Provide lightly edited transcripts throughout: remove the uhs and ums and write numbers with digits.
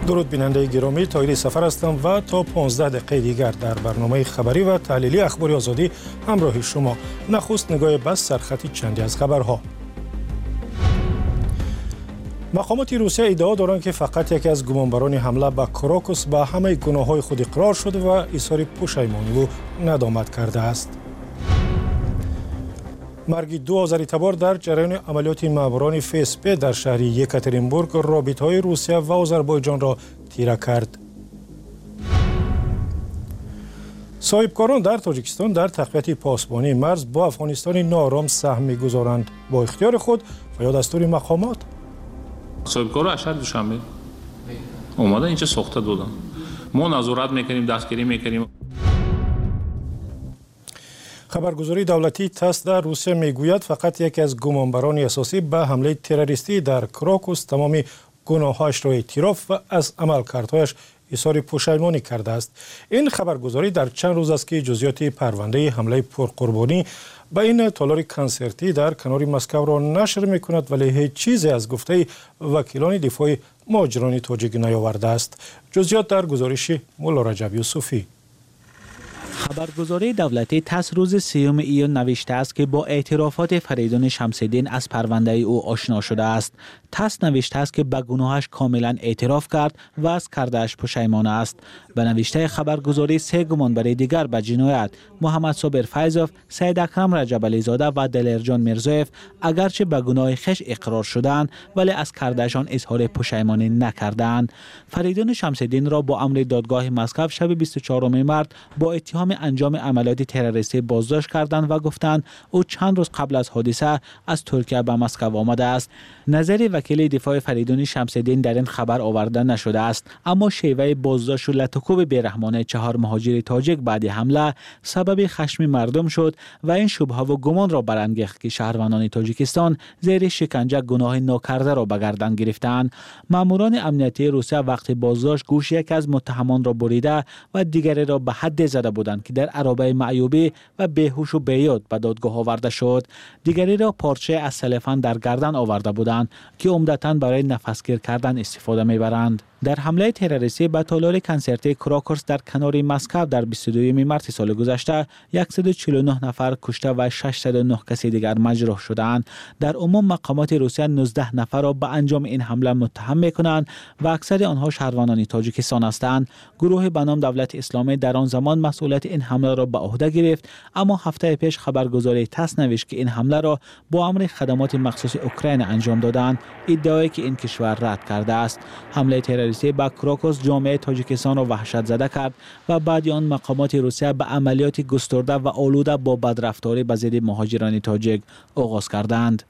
درود بیننده گرامی، طاهری سفر هستم و تا 15 دقیقه دیگر در برنامه خبری و تحلیلی اخبار آزادی همراه شما. نخست نگاه بس سرخط چندی از خبرها. مقامات روسیه ادعا دارند که فقط یکی از گمانبران حمله به کراکوس به همه گناه‌های خود اقرار شده و اظهار پشیمانی و ندامت کرده است. مرگ 2 آذری‌تبار در جریان عملیات ماموران FSB در شهر یکاترینبورگ رابطه‌های روسیه و آذربایجان را تیره کرد. صاحبکاران در تاجیکستان در تقویت پاسبانی مرز با افغانستان ناآرام سهم می‌گذارند. با اختیار خود و یا دستور مقامات. صاحبکارا اشهر دوشنبه اومدن اینجا ساخته دادن. ما نظارت میکنیم، دستگیری میکنیم. خبرگزاری دولتی تاس در روسیه میگوید فقط یکی از گمانبران اساسی به حمله تروریستی در کراکوس تمام گناهاش را اعتراف و از عملکردهایش اظهار پشیمانی کرده است. این خبرگزاری در چند روز است که جزئیات پرونده حمله پرقربانی به این تالار کنسرتی در کنار مسکو را نشر میکند، ولی هیچ چیزی از گفته وکیلان دفاع مهاجران تاجیک نیاورده است. جزئیات در گزارش مولا رجب یوسفی. خبرگزاری دولتی تاس روز 3 ایون نوشته است که با اعترافات فریدون شمس‌الدین از پرونده او آشنا شده است. تاس نوشته است که به گناهش کاملا اعتراف کرد و از کردهش پشیمان است. به نوشته خبرگزاری 3 گمانبر دیگر به جنایت محمد صابر فیضوف، سید اکرم رجب علی زاده و دلرجان میرزایف اگرچه به گناه خویش اقرار شدند ولی از کردهشان اظهار پشیمانی نکردند. فریدون شمس‌الدین را با امر دادگاه مسکو شب 24 مارس با اتهام انجام عملیات تروریستی بازداشت کردند و گفتند او چند روز قبل از حادثه از ترکیه به مسکو آمده است. نظر وکیل دفاع فریدون شمس‌الدین در این خبر آورده نشده است، اما شیوه بازداشت و لطکوب بیرحمانه 4 مهاجر تاجیک بعد حمله سبب خشم مردم شد و این شبهه و گمان را برانگیخت که شهروندان تاجیکستان زیر شکنجه گناه ناکرده را به گردن گرفتند. ماموران امنیتی روسیه وقت بازداشت گوش یک از متهمان را بریده و دیگری را به حد زده بودند که در عربه معیوبی و بیهوش و بیاد به دادگاه آورده شد. دیگری را پارچه از سلفان در گردن آورده بودند که عمدتاً برای نفسگیر کردن استفاده میبرند. در حمله تروریستی به تالار کنسرتی کراکوس در کنار مسکو در 22 مارس سال گذشته 149 نفر کشته و 609 کسی دیگر مجروح شدند. در عموم مقامات روسیه 19 نفر را به انجام این حمله متهم می‌کنند و اکثر آنها شهروندان تاجیکستان هستند. گروه به نام دولت اسلامی در آن زمان مسئولیت این حمله را به عهده گرفت، اما هفته پیش خبرگزاری تاس نوشت که این حمله را با امر خدمات مخصوص اوکراین انجام دادند، ادعایی که این کشور رد کرده است. حمله تروریستی به کراکوس جامعه تاجیکستان را وحشت زده کرد و بعد آن مقامات روسیه به عملیات گسترده و آلوده با بدرفتاری به ضد مهاجران تاجیک آغاز کردند.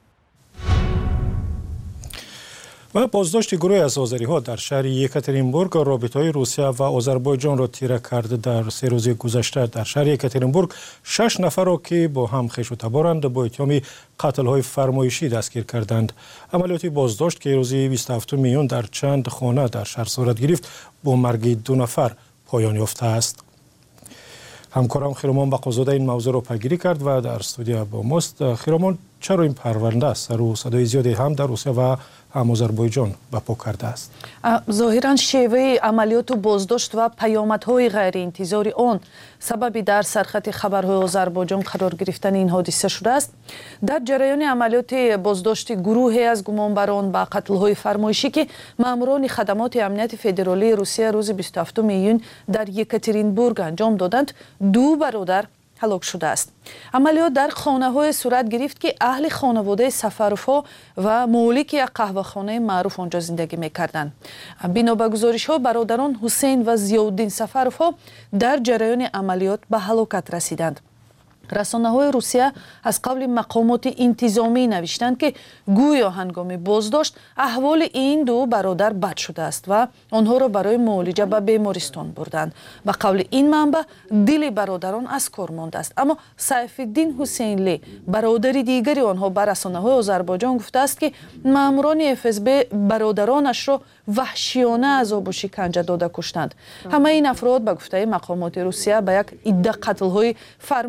و بازداشت گروه از آذری‌ها در شهر یکاترینبورگ رابطه‌های روسیه و آذربایجان را تیره کرد. در 3 روز گذشته در شهر یکاترینبورگ 6 نفر را که با هم خویش و تبارند با اتهام قتل‌های فرمایشی دستگیر کردند. عملیات بازداشت که روز 27 میون در چند خانه در شهر صورت گرفت با مرگ 2 نفر پایان یافته است. همکارم خیرامان بقازاده این موضوع را پیگیری کرد و در استودیو با ماست. خیرامان، چرا این پرونده سر و صدای زیادی هم در روسیه و هم آذربایجان به پا کرده است؟ ظاهراً شیوه عملیات بازداشت و پیامدهای غیر انتظاری آن سببی در سرخط خبرهای آذربایجان قرار گرفتن این حادثه شده است. در جریان عملیات بازداشت گروهی از گمانبران با قتل‌های فرمایشی که ماموران خدمات امنیت فدرالی روسیه روز 27 میون در یکاترینبورگ انجام دادند، 2 برادر هلاک شده است. عملیات در خانه‌های صورت گرفت که اهل خانواده سفروف‌ها و مالک یک قهوه‌خانه معروف آنجا زندگی می‌کردند. بنا به گزارش‌ها برادران حسین و ضیاءالدین سفروف‌ها در جریان عملیات به هلاکت رسیدند. رسانه‌های روسیه از قبل مقامات انتظامی نوشتند که گویا هنگام بازداشت احوال این 2 برادر بد شده است و آنها را برای معالجه به بیمارستان بردند. به قول این منبع دل برادران از کار مانده است، اما سیف‌الدین حسینلی برادر دیگری آنها به رسانه‌های آذربایجان گفته است که ماموران FSB برادرانش را وحشیانه عذاب و شکنجه داده کشتند. همه این افراد به گفته مقامات روسیه به یک عده قتل‌های فرمایشی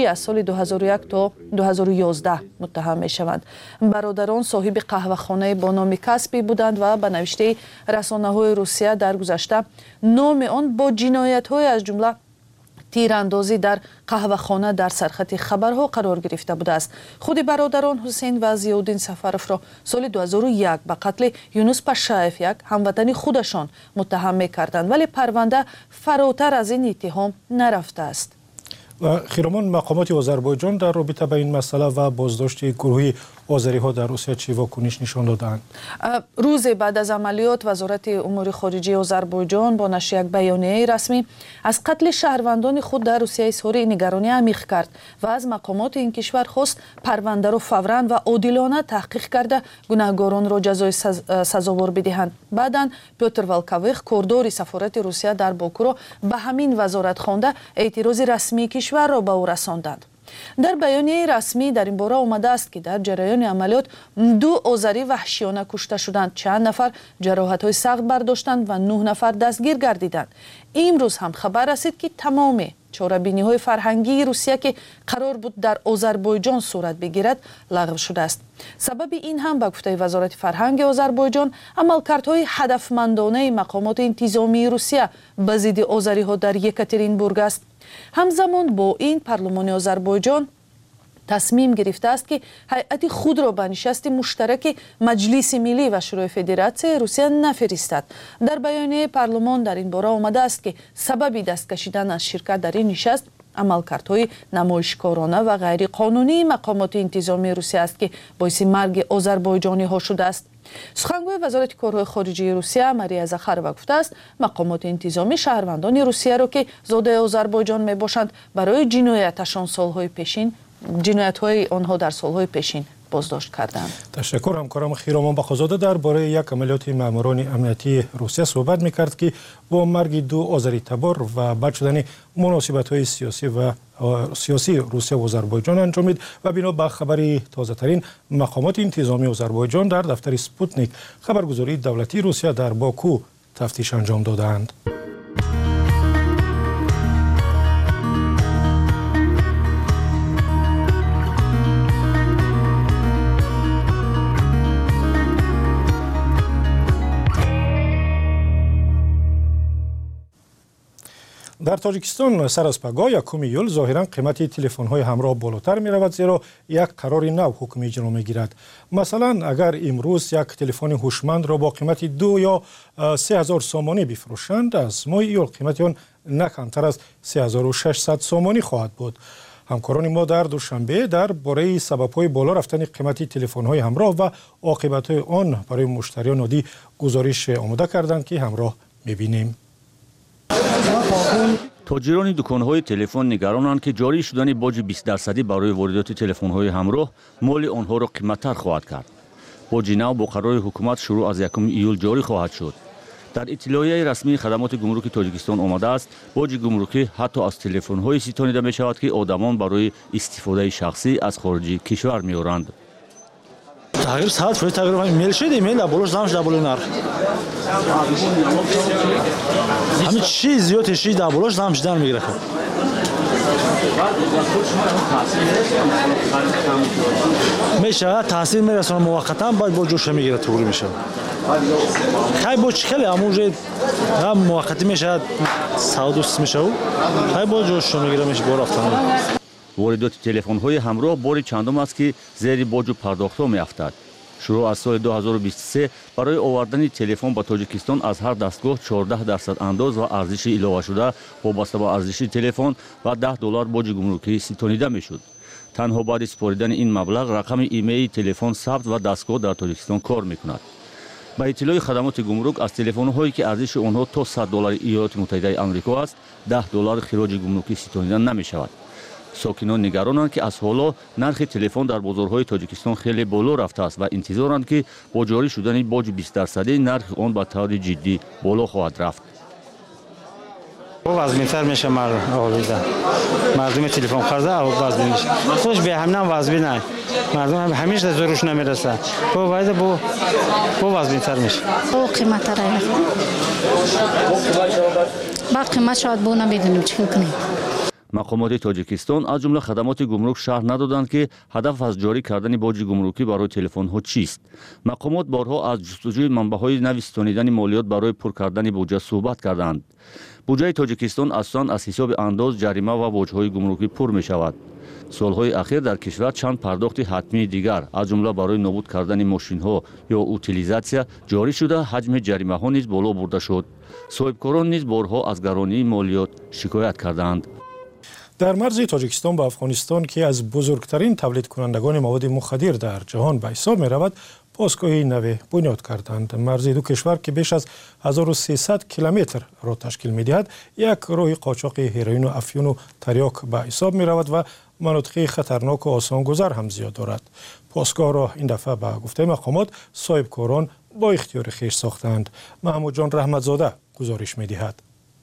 فروشی از سال 2001 تا 2011 متهم می شوند. برادران صاحب قهوه‌خانه با نام کسبی بودند و به نوشته رسانه‌های روسیه در گذشته نام آن با جنایت‌های از جمله تیراندازی در قهوه‌خانه در سرخط خبرها قرار گرفته بوده است. خود برادران حسین و ضیاءالدین سفرов را سال 2001 به قتل یونس پاشاєв یک هموطن خودشان متهم می‌کردند، ولی پرونده فراتر از این اتهام نرفته است. و خیرمان مقامات آذربایجان در رابطه با این مسئله و بازداشت گروهی آذری‌ها در روسیه چه واکنش نشان دادند؟ روز بعد از عملیات وزارت امور خارجه آذربایجان با نشر یک بیانیه رسمی از قتل شهروندان خود در روسیه اظهار نگرانی عمیق کرد و از مقامات این کشور خواست پرونده را فوراً و عادلانه تحقیق کرده گناهکاران را جزای سزاوار بدهند. بعداً پیوتر والکویخ کاردار سفارت روسیه در باکو را به همین وزارت خوانده اعتراض رسمی کشور را به او رساندند. در بیانیه رسمی در این باره آمده است که در جریان عملیات 2 آذری وحشیانه کشته شدند، چند نفر جراحت‌های سخت برداشتند و 9 نفر دستگیر گردیدند. امروز هم خبر رسید که تمام چاره‌بینی‌های فرهنگی روسیه که قرار بود در آذربایجان صورت بگیرد لغو شده است. سبب این هم به گفته وزارت فرهنگ آذربایجان عملکردهای هدفمندانه مقامات انتظامی روسیه به ضد آذری‌ها در یکاترینبورگ است. همزمان با این پارلمان آذربایجان تصمیم گرفته است که هیئت خود را به نشست مشترک مجلس ملی و شورای فدراسیون روسیه نفرستد. در بیانیه پارلمان در این باره آمده است که سبب دست کشیدن از شرکت در این نشست عملکردهای نمایشکارانه و غیر قانونی مقامات انتظامی روسیه است که باعث مرگ آذربایجانی ها شده است. سخنگوی وزارت کارهای خارجه روسیه ماریا زاخارова گفته است مقامات انتظامی شهروندان روسیه را که زاده آذربایجان می باشند برای جنایت‌های آنها در سالهای پیشین بازداشت کردند. تشکر. همکارم خیرامان بخازاده درباره یک عملیات ماموران امنیتی روسیه صحبت می‌کرد که با مرگ 2 آذری تبار و بد شدن مناسبت‌های سیاسی روسیه و آذربایجان انجامید و بنا به خبری تازه‌ترین مقامات انتظامی آذربایجان در دفتر سپوتنیک خبرگزاری دولتی روسیه در باکو تفتیش انجام دادند. در تاجیکستان سر از پگاه 1 ایول ظاهرا قیمت تلفن‌های همراه بالاتر می‌رود، زیرا یک قرار نو حکم اجرا می‌گیرد. مثلا اگر امروز یک تلفن هوشمند را با قیمت 2 یا 3000 سومانی بفروشند، از ماه ایول قیمت آن نه کمتر از 3600 سومانی خواهد بود. همکاران ما در دوشنبه درباره سبب‌های بالا رفتن قیمت تلفن‌های همراه و عاقبت‌های آن برای مشتریان عادی گزارش آماده کردند که همراه می‌بینیم. تاجران دکان‌های تلفن نگرانند که جاری شدن باج 20% برای واردات تلفن‌های همراه مال آنها را قیمت‌تر خواهد کرد. باج نو با قرار حکومت شروع از 1 ایول جاری خواهد شد. در اطلاعیه رسمی خدمات گمرک تاجیکستان آمده است باج گمرکی حتی از تلفن‌های ستانیده می‌شود که آدمان برای استفاده شخصی از خارج کشور می‌آورند. تغییر ساعت شده، تغییر ایمیل شد، ایمیل دابلوش زمش دابلو نار. همین چیز زیاد چیز دابلوش زمش دار میگیره. میشه تاثیر میرسونه موقتا بعد با جوش میگیره طوری میشه. خیلی با چکله امروزه هم موقتی میشه ساعت میشه و خیلی با جوش میگیره میشه بار افتاد. واردات تلفن‌های همراه بار چندم است که زیر باج پرداخت‌ها می‌افتد. شروع از سال 2023 برای آوردن تلفن به تاجیکستان از هر دستگاه 14% انداز و ارزش علاوه شده وابسته به ارزش تلفن و $10 باج گمرکی ستانیده می‌شد. تنها بعد سپاریدن این مبلغ رقم ایمیل تلفن ثبت و دستگاه در تاجیکستان کار می‌کند. با اطلاع خدمات گمرک از تلفن‌هایی که ارزش آنها تا $100 ایالات متحده آمریکا است $10 خراج گمرکی ستانیده نمی‌شود. ساکنان نگرانند که از حالا نرخ تلفن در بازارهای تاجیکستان خیلی بالا رفته است و انتظارند که با جاری شدن باج 20% نرخ آن به طور جدی بالا خواهد رفت. وزن‌تر میشه مردم تلفن خرده وزن میشه. خودش به همین وزن نه. مردم همیشه زورش نمیرسه. با وزن‌تر میشه. او قیمت را بعد قیمت شاید بو نمیدونیم چیکار کنیم. مقامات تاجیکستان از جمله خدمات گمرک شرح ندادند که هدف از جاری کردن باج گمرکی برای تلفن‌ها چیست. مقامات بارها از جستجوی منبع‌های نوی ستانیدن مالیات برای پر کردن بودجه صحبت کردند. بودجه تاجیکستان اساساً از حساب انداز، جریمه و باج‌های گمرکی پر می‌شود. سالهای اخیر در کشور چند پرداخت حتمی دیگر از جمله برای نابود کردن ماشین‌ها یا اوتیلیزاسیا جاری شده، حجم جریمه‌ها نیز بالا برده شد. صاحبکاران نیز بارها از گرانی مالیات شکایت کردند. در مرز تاجیکستان با افغانستان که از بزرگترین تولید کنندگان مواد مخدر در جهان به حساب می رود، پاسگاهی نوی بنیاد کردند. مرز دو کشور که بیش از 1300 کیلومتر را تشکیل می دهد، یک راه قاچاق هروئین و افیون و تریاک به حساب می رود و مناطق خطرناک و آسان گذر هم زیاد دارد. پاسگاه را این دفعه به گفته مقامات صاحبکاران با اختیار خویش ساختند. محمود جان رحمتزاده گزارش می دهد.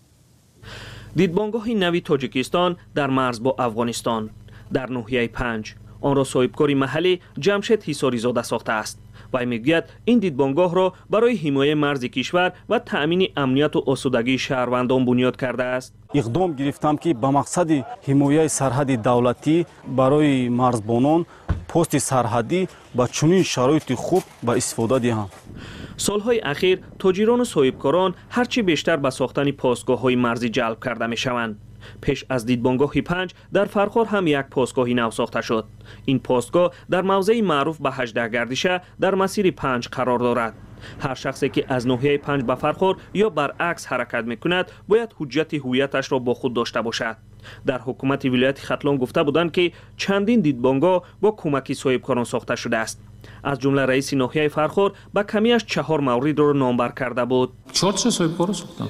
دیدبانگاه نوی تاجیکستان در مرز با افغانستان در ناحیه 5 آن را صاحبکاری محلی جمشید حصاری زاده ساخته است. وی میگوید این دیدبانگاه را برای حمایت مرز کشور و تأمین امنیت و آسودگی شهروندان بنیاد کرده است. اقدام گرفتم که به مقصد حمایت سرحد دولتی برای مرزبانان پست سرحدی با چنین شرایط خوب به استفاده دهم. سالهای اخیر تاجران و صاحبکاران هرچی بیشتر به ساختن پاسگاه‌های مرزی جلب کرده می‌شوند. پیش از دیدبانگاه 5 در فرخار هم یک پاسگاهی نو ساخته شد. این پاسگاه در موضع معروف به 18 گردشه در مسیر 5 قرار دارد. هر شخصی که از ناحیه 5 به فرخار یا برعکس حرکت می‌کند باید حجت هویتش را با خود داشته باشد. در حکومت ولایت ختلان گفته بودند که چندین دیدبانگاه با کمک صاحبکاران ساخته شده است. از جمله رئیس ناحیه فرخار با کمیش 4 مورد را نامبر کرده بود. 4 صاحبکار رو ساختن.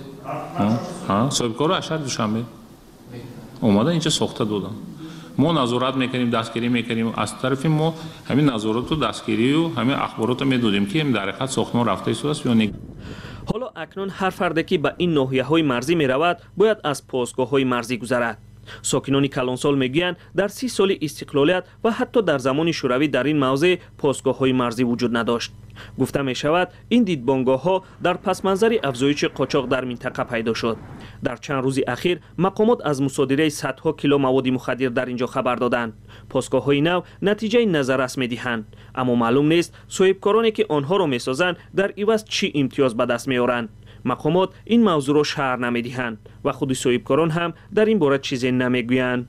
صاحبکار رو اشهر دوشنبه اومدن اینجا ساخته دادن. ما نظارت میکنیم، دستگیری میکنیم. از طرف ما همین نظارت و دستگیری و همین اخبارات میدادیم که این در حقیقت ساختمان رفته است یا نه. حالا اکنون هر فرد که به این ناحیه‌های مرزی میرود باید از پاسگاه‌های مرزی گذرد. ساکنان کلانسال میگویند در 30 سال استقلالیت و حتی در زمان شوروی در این موضع پاسگاه‌های مرزی وجود نداشت. گفته می شود این دیدبانگاه‌ها در پس منظر افزایش قاچاق در منطقه پیدا شد. در چند روز اخیر مقامات از مصادره صدها کیلو مواد مخدر در اینجا خبر دادند. پاسگاه‌های نو نتیجه نظررس می‌دهند، اما معلوم نیست صاحبکارانی که آنها را می‌سازند در عوض چی امتیاز به دست می‌آورند. مقامات این موضوع را شرح نمی‌دهند و خود صاحبکاران هم در این باره چیزی نمی‌گویند.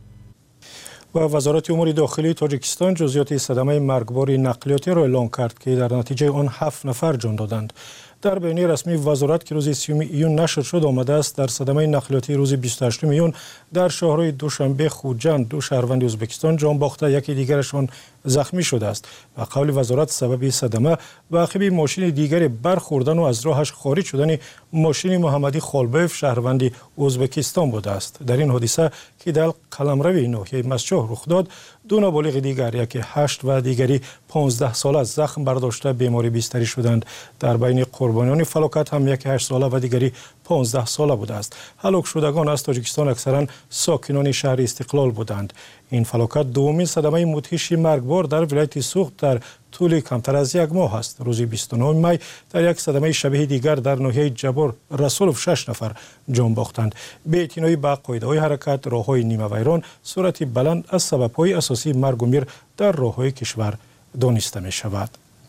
و وزارت امور داخلی تاجیکستان جزئیات صدمه مرگبار نقلیاتی را اعلام کرد که در نتیجه آن 7 نفر جان دادند. در بیانیه رسمی وزارت که روز 30 ایون نشر شد آمده است در صدمه نقلیاتی روز 28 ایون در شهرهای دوشنبه خوجند 2 شهروند ازبکستان جان باخته، یکی دیگرشان زخمی شده است. و قول وزارت سبب صدمه به عقب ماشین دیگری برخوردن و از راهش خارج شدن ماشین محمدی خالباف شهروند ازبکستان بوده است. در این حادثه که در قلمرو ناحیه مسجح رخ داد، 2 نابالغ دیگر، یکی 8 و دیگری 15 ساله زخم برداشته بیماری بستری شدند. در بین قربانیان فلاکت هم یکی 8 ساله و دیگری 15 ساله بوده است. هلاک شدگان از تاجیکستان اکثرا ساکنان شهر استقلال بودند. این فلاکت دومین صدمه مدهش مرگبار در ولایت سوخت در طول کمتر از 1 ماه است. روز 29 می در یک صدمه شبیه دیگر در ناحیه جبار رسولف 6 نفر جان باختند. به اعتنای به قاعده‌های حرکت، راه‌های نیمه ویران، سرعت بلند از سبب‌های اساسی مرگ و میر در راه‌های کشور دانسته می شود.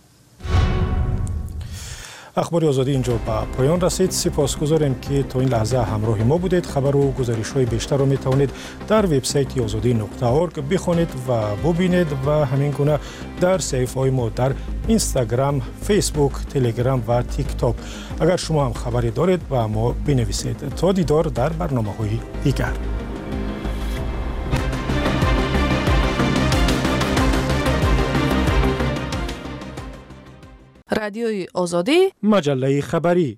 اخبار آزادی اینجا به پایان رسید. سپاسگزاریم که تا این لحظه همراه ما بودید. خبر و گزارش‌های بیشتر را می‌توانید در وبسایت azadi.org بخوانید و ببینید و همین گونه در صفحه‌های ما در اینستاگرام، فیسبوک، تلگرام و تیک تاک. اگر شما هم خبری دارید با ما بنویسید. تا دیدار در برنامه‌های دیگر. رادیوی آزادی، مجله خبری.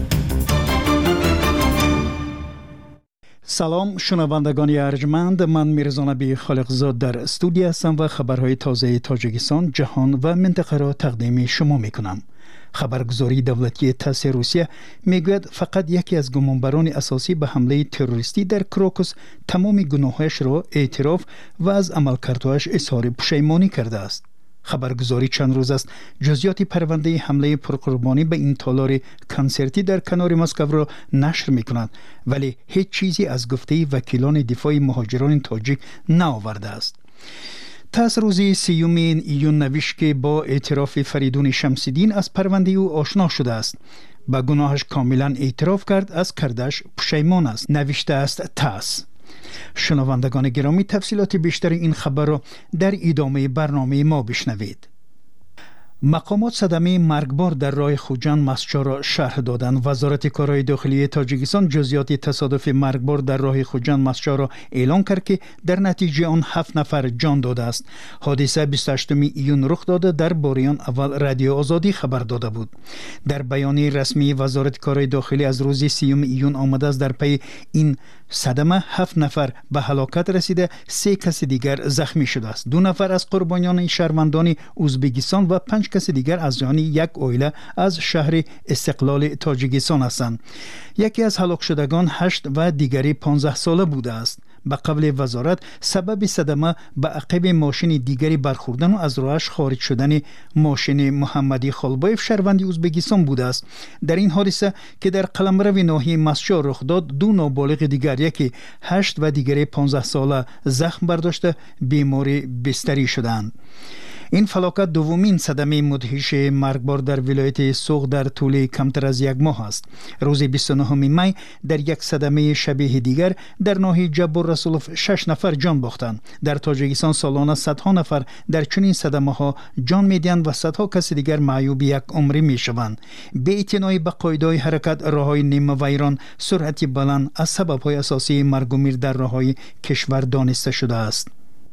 سلام شنوندگان ارجمند، من میرزا نبی خالقزاد در استودیو هستم و خبرهای تازه تاجیکستان، جهان و منطقه را تقدیم شما میکنم. خبرگزاری دولتی تاس روسیه میگوید فقط یکی از گمانبران اساسی به حمله تروریستی در کروکوس تمام گناهش را اعتراف و از عملکردهایش اظهار پشیمانی کرده است. خبرگزاری چند روز است جزئیات پرونده حمله پرقربانی به این تالار کنسرتی در کنار مسکو را نشر می‌کند، ولی هیچ چیزی از گفته وکیلان دفاع مهاجران تاجیک نآورده است. تاس روزی 30 ایون نوشت که با اعتراف فریدون شمس‌الدین از پرونده او آشنا شده است. با گناهش کاملا اعتراف کرد، از کردش پشیمان است، نوشته است تاس. شنوندگان گرامی، تفصیلات بیشتر این خبر را در ادامه برنامه ما بشنوید. مقامات صدمه مرگبار در راه خوجند مسجد را شرح دادند. وزارت کارهای داخلی تاجیکستان جزئیات تصادف مرگبار در راه خوجند مسجد را اعلام کرد که در نتیجه آن 7 نفر جان داده است. حادثه 28 ایون رخ داده. در باریان اول رادیو آزادی خبر داده بود. در بیانیه رسمی وزارت کارهای داخلی از روز 30 ایون آمده است در پی این صدمه 7 نفر به هلاکت رسیده، 3 کس دیگر زخمی شده است. 2 نفر از قربانیان شهروندان ازبکستان و 5 کس دیگر از جان یک عائله از شهر استقلال تاجیکستان هستند. یکی از هلاک شدگان 8 و دیگری 15 ساله بوده است. به قول وزارت سبب صدمه به عقب ماشین دیگری برخوردن و از راهش خارج شدن ماشین محمدی خالبایف شهروند ازبکستان بوده است. در این حادثه که در قلمرو ناحیه مسجد رخ داد، 2 نابالغ دیگر، یکی 8 و دیگری 15 ساله زخم برداشته بیماری بستری شدند. این فلاکت دومین صدمه مدهش مرگبار در ولایت سوق در طول کمتر از یک ماه است. روز 29 می در یک صدمه شبیه دیگر در ناحیه جبر رسولوف 6 نفر جان باختند. در تاجیکستان سالانه صدها نفر در چنین صدمه ها جان میدهند و صدها کس دیگر معیوب یک عمری میشوند. به اعتنای به قاعده حرکت راههای نیمه ویران، سرعت بلند از سبب‌های اساسی مرگ و میر در راههای کشور دانسته شده است.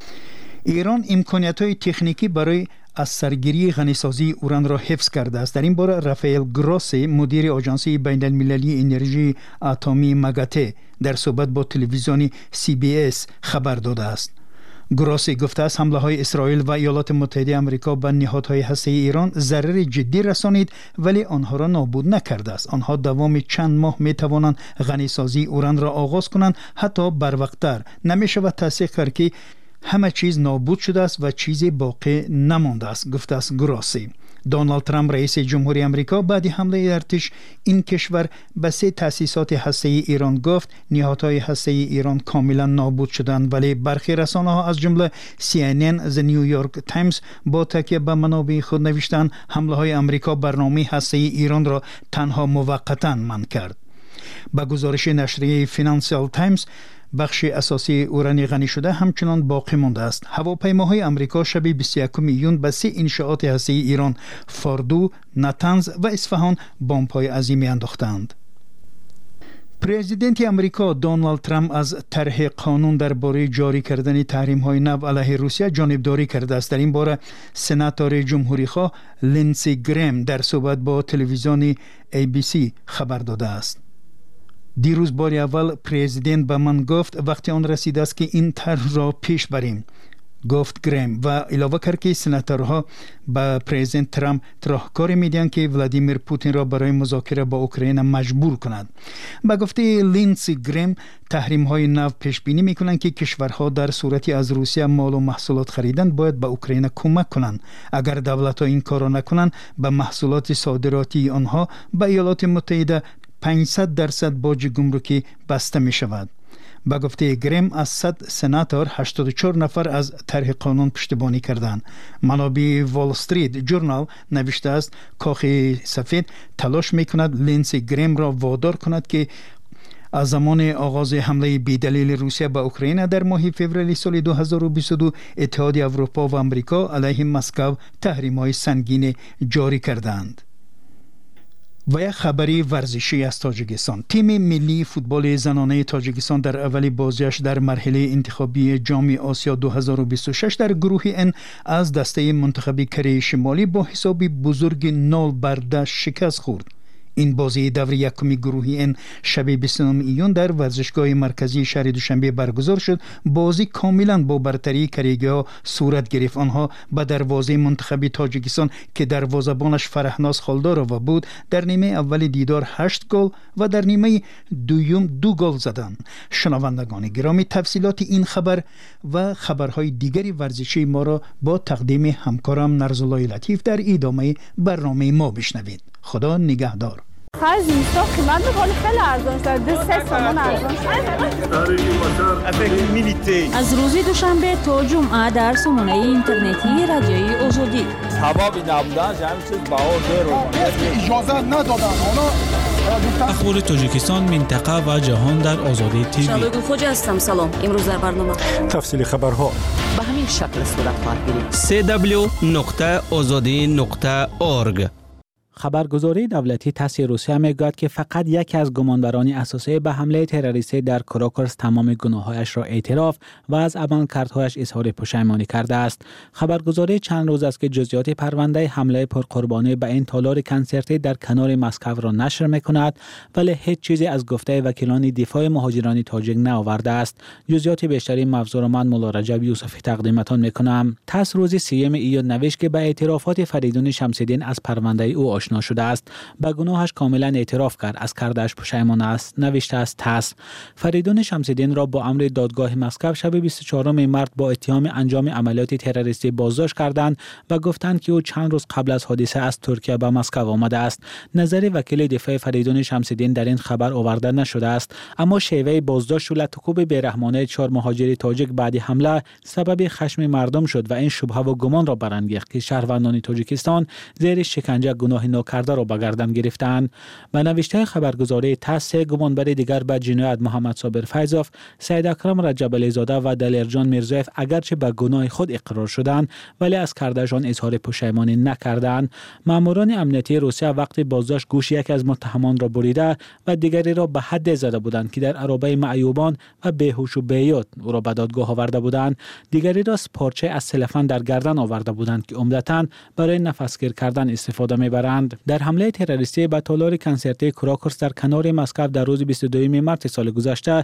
ایران امکانیت‌های تکنیکی برای از سرگیری غنیسازی اوران را حفظ کرده است. در این باره رافائل گروسی مدیر آژانس بین‌المللی انرژی اتمی ماگاته در صحبت با تلویزیون CBS خبر داده است. گروسی گفته است حمله‌های اسرائیل و ایالات متحده آمریکا به نهادهای هسته‌ای ایران ضرر جدی رسانید، ولی آنها را نابود نکرده است. آنها دوام چند ماه می‌توانند غنیسازی اوران را آغاز کنند، حتی بروقت‌تر. نمی‌شود تصدیق کرد که همه چیز نابود شده است و چیزی باقی نمانده است، گفته است گروسی. دونالد ترامپ رئیس جمهوری آمریکا بعد حمله ارتش این کشور به 3 تأسیسات هسته‌ای ایران گفت نهادهای هسته‌ای ایران کاملا نابود شدند، ولی برخی رسانه‌ها از جمله CNN، The New York Times با تکیه به منابع خود نوشتند حمله‌های آمریکا برنامه هسته‌ای ایران را تنها موقتاً منع کرد. با گزارش نشریه فینانشال تایمز بخش اساسی اورانی غنی شده همچنان باقی مانده است. هواپیماهای آمریکا شب 21 ایون به 3 انشاءات هسته‌ای ایران، فاردو، نتنز و اصفهان بمب‌های عظیمی انداختند. پرزیدنت آمریکا دونالد ترامپ از طرح قانون درباره جاری کردن تحریم‌های نو علیه روسیه جانبداری کرده است. در این باره سناتور جمهوری‌خواه لینسی گریم در صحبت با تلویزیون ABC خبر داده است. دیروز بار اول پرزیدنت به من گفت وقتی آن رسیده است که این طرح را پیش بریم، گفت گریم و علاوه کرد که سناتورها به پرزیدنت ترامپ راهکاری میدهند که ولادیمیر پوتین را برای مذاکره با اوکراین مجبور کند. به گفته لینسی گریم تحریم های نو پیش بینی میکنند که کشورها در صورتی از روسیه مال و محصولات خریدن باید به اوکراین کمک کنند. اگر دولت ها این کار را نکنند به محصولات صادراتی آنها به ایالات متحده 500% باج گمرکی بسته می شود. با گفته گریم از 100 سناتور 84 نفر از طرح قانون پشتیبانی کردند. منابع وال استریت جورنال نوشته است کاخ سفید تلاش می کند لینسی گریم را وادار کند که از زمان آغاز حمله بی‌دلیل روسیه به اوکراین در ماه فوریه سال 2022 اتحادیه اروپا و آمریکا علیه مسکو تحریم‌های سنگین جاری کردند. و یک خبری ورزشی از تاجیکستان. تیم ملی فوتبال زنانه تاجیکستان در اول بازیش در مرحله انتخابی جام آسیا 2026 در گروه N از دسته منتخب کره شمالی با حساب بزرگ 0-10 شکست خورد. این بازی دور یکمی گروهی این شب 29 ایون در ورزشگاه مرکزی شهر دوشنبه برگزار شد. بازی کاملا با برتری کریگی‌ها صورت گرفت. آنها به دروازه منتخب تاجیکستان که دروازه‌بانش فرهناز خالدارova بود در نیمه اول دیدار 8 گل و در نیمه دوم 2 گل زدند. شنوندگان گرامی، تفصیلات این خبر و خبرهای دیگری ورزشی ما را با تقدیم همکارم نرزالله لطیف در ادامه برنامه ما بشنوید. خدا نگهدار. خرج اینستا قیمت می‌کنه خیلی ارزان شده، 3 تومان ارزان شده. از روز دوشنبه تا جمعه در سامانه اینترنتی رادیوی آزادی. ثوابی نبودن همین چیز باور اجازه ندادن. اخبار تاجیکستان، منطقه و جهان در آزادی تیوی. شادو خوج هستم. سلام. امروز در برنامه تفصیل خبرها به همین شکل صورت خواهد گرفت. www.azadi.org. خبرگزاری دولتی تاس روسیه میگوید که فقط یکی از گمانبران اساسی به حمله تروریستی در کراکرس تمام گناهایش را اعتراف و از عملکردهایش اظهار پشیمانی کرده است. خبرگزاری چند روز است که جزئیات پرونده حمله پرقربانی به این تالار کنسرتی در کنار مسکو را نشر میکند، ولی هیچ چیزی از گفته وکیلان دفاع مهاجران تاجیک نآورده است. جزئیات بیشتری موضوع را من مولا رجب یوسفی تقدیمتان میکنم. تاس روز 3 ایون نوشت که به اعترافات فریدون شمس‌الدین از پرونده او آشنا شده است. به گناهش کاملا اعتراف کرد، از کردش پشیمان است. نوشته است تاس. فریدون شمس‌الدین را با امر دادگاه مسکو شب 24 مارس با اتهام انجام عملیات تروریستی بازداشت کردند و گفتند که او چند روز قبل از حادثه از ترکیه به مسکو آمده است. نظر وکیل دفاع فریدون شمس‌الدین در این خبر آورده نشده است، اما شیوه بازداشت و لطکوب بیرحمانه 4 مهاجر تاجیک بعد حمله سبب خشم مردم شد و این شبهه و گمان را برانگیخت که شهروندان تاجیکستان زیر شکنجه گناه کرده را به گردن گرفتند. به نوشته خبرگزاری تاس، گمانبر دیگر به جنایت محمد صابر فیضوف، سید اکرم رجب علیزاده و دلیرجان میرزایف اگرچه به گناه خود اقرار شدند ولی از کردشان اظهار پشیمانی نکردند. ماموران امنیتی روسیه وقتی بازداشت گوش یک از متهمان را بریده و دیگری را به حد زده بودند که در عرابه معیوبان و بیهوش و بی‌یاد او را به دادگاه آورده بودند. دیگری را پارچه از سلفن در گردن آورده بودند که عمدتاً برای نفسگیر کردن استفاده میبرند. در حمله تروریستی به تالار کنسرتی کراکرس در کنار مسکو در روز 22 مارس سال گذشته